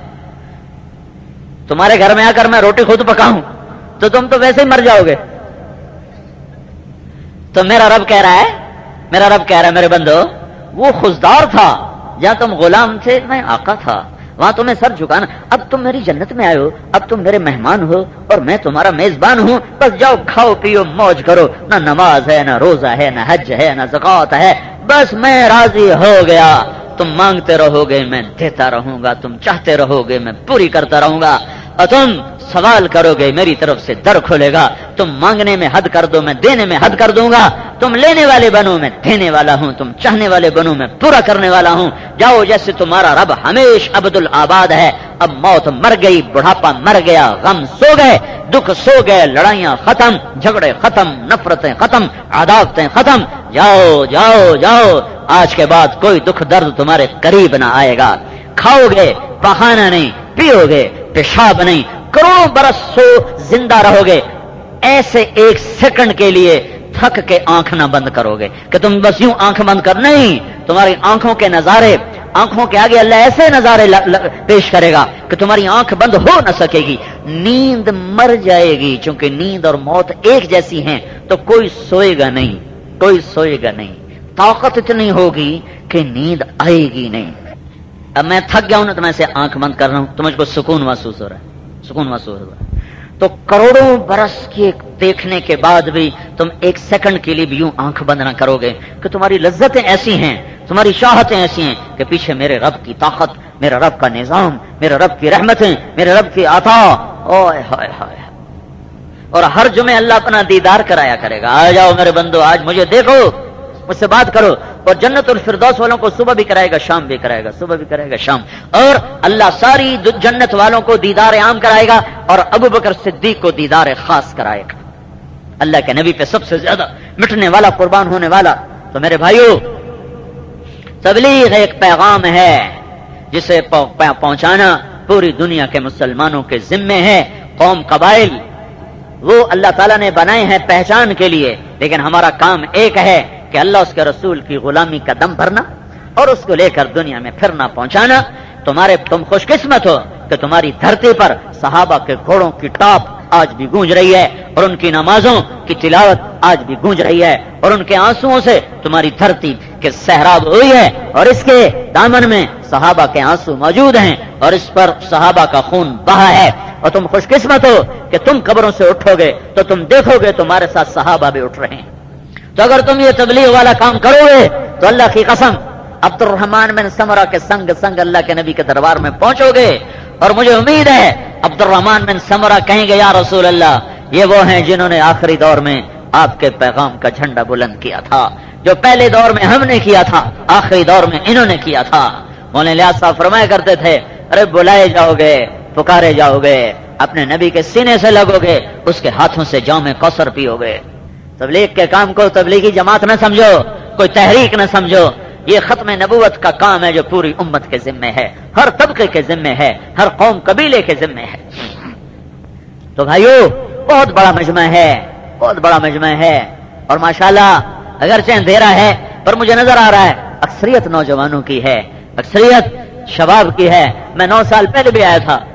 تمہارے گھر میں آ کر میں روٹی خود پکاؤں تو تم تو ویسے ہی مر جاؤ گے۔ تو میرا رب کہہ رہا ہے میرے بندو وہ خضدار تھا جہاں تم غلام تھے میں آقا تھا، وہاں تمہیں سر جھکانا، اب تم میری جنت میں آئے ہو، اب تم میرے مہمان ہو اور میں تمہارا میزبان ہوں، بس جاؤ کھاؤ پیو موج کرو، نہ نماز ہے نہ روزہ ہے نہ حج ہے نہ زکوٰۃ ہے، بس میں راضی ہو گیا۔ تم مانگتے رہو گے میں دیتا رہوں گا، تم چاہتے رہو گے میں پوری کرتا رہوں گا، اور تم سوال کرو گے میری طرف سے در کھلے گا، تم مانگنے میں حد کر دو میں دینے میں حد کر دوں گا، تم لینے والے بنو میں دینے والا ہوں، تم چاہنے والے بنو میں پورا کرنے والا ہوں۔ جاؤ جیسے تمہارا رب ہمیش عبد الآباد ہے، اب موت مر گئی، بڑھاپا مر گیا، غم سو گئے، دکھ سو گئے، لڑائیاں ختم، جھگڑے ختم، نفرتیں ختم، عداوتیں ختم، جاؤ جاؤ جاؤ، آج کے بعد کوئی دکھ درد تمہارے قریب نہ آئے گا، کھاؤ گے پخانا نہیں، پیو گے پیشاب نہیں، کروڑوں برس سو زندہ رہو گے، ایسے ایک سیکنڈ کے لیے تھک کے آنکھ نہ بند کرو گے کہ تم بس یوں آنکھ بند کر، نہیں، تمہاری آنکھوں کے نظارے، آنکھوں کے آگے اللہ ایسے نظارے پیش کرے گا کہ تمہاری آنکھ بند ہو نہ سکے گی، نیند مر جائے گی، چونکہ نیند اور موت ایک جیسی ہیں تو کوئی سوئے گا نہیں، کوئی سوئے گا نہیں، طاقت اتنی ہوگی کہ نیند آئے گی نہیں۔ اب میں تھک گیا ہوں نا تو میں سے آنکھ بند کر رہا ہوں تو مجھ کو سکون محسوس ہو رہا ہے، سکون محسوس ہو رہا ہے۔ تو کروڑوں برس کے دیکھنے کے بعد بھی تم ایک سیکنڈ کے لیے بھی یوں آنکھ بند نہ کرو گے کہ تمہاری لذتیں ایسی ہیں، تمہاری چاہتیں ایسی ہیں کہ پیچھے میرے رب کی طاقت، میرے رب کا نظام، میرے رب کی رحمتیں، میرے رب کی عطا، اوئے ہائے ہائے۔ اور ہر جمعے اللہ اپنا دیدار کرایا کرے گا، آ جاؤ میرے بندو آج مجھے دیکھو، مجھ سے بات کرو، اور جنت الفردوس والوں کو صبح بھی کرائے گا شام بھی کرائے گا، صبح بھی کرائے گا شام، اور اللہ ساری جنت والوں کو دیدار عام کرائے گا، اور ابو بکر صدیق کو دیدار خاص کرائے گا، اللہ کے نبی پہ سب سے زیادہ مٹنے والا، قربان ہونے والا۔ تو میرے بھائیو تبلیغ ایک پیغام ہے جسے پہنچانا پوری دنیا کے مسلمانوں کے ذمے ہے۔ قوم قبائل وہ اللہ تعالیٰ نے بنائے ہیں پہچان کے لیے، لیکن ہمارا کام ایک ہے کہ اللہ اس کے رسول کی غلامی کا دم بھرنا اور اس کو لے کر دنیا میں پھرنا پہنچانا۔ تم خوش قسمت ہو کہ تمہاری دھرتی پر صحابہ کے گھوڑوں کی ٹاپ آج بھی گونج رہی ہے، اور ان کی نمازوں کی تلاوت آج بھی گونج رہی ہے، اور ان کے آنسوؤں سے تمہاری دھرتی کے سہراب ہوئی ہے، اور اس کے دامن میں صحابہ کے آنسو موجود ہیں، اور اس پر صحابہ کا خون بہا ہے، اور تم خوش قسمت ہو کہ تم قبروں سے اٹھو گے تو تم دیکھو گے تمہارے ساتھ صحابہ بھی اٹھ رہے ہیں۔ تو اگر تم یہ تبلیغ والا کام کرو گے تو اللہ کی قسم عبد الرحمن بن سمرہ کے سنگ سنگ اللہ کے نبی کے دربار میں پہنچو گے، اور مجھے امید ہے عبد الرحمن بن سمرہ کہیں گے یا رسول اللہ یہ وہ ہیں جنہوں نے آخری دور میں آپ کے پیغام کا جھنڈا بلند کیا تھا، جو پہلے دور میں ہم نے کیا تھا آخری دور میں انہوں نے کیا تھا۔ مولانا الیاس صاحب فرمایا کرتے تھے ارے بلائے جاؤ گے، پکارے جاؤ گے، اپنے نبی کے سینے سے لگو گے، اس کے ہاتھوں سے جام کوثر پیو گے۔ تبلیغ کے کام کو تبلیغی جماعت نہ سمجھو، کوئی تحریک نہ سمجھو، یہ ختم نبوت کا کام ہے جو پوری امت کے ذمے ہے، ہر طبقے کے ذمے ہے، ہر قوم قبیلے کے ذمے ہے۔ تو بھائیو بہت بڑا مجمع ہے، بہت بڑا مجمع ہے، اور ماشاءاللہ اگرچہ اندھیرا ہے پر مجھے نظر آ رہا ہے اکثریت نوجوانوں کی ہے، اکثریت شباب کی ہے. میں 9 سال پہلے بھی آیا تھا.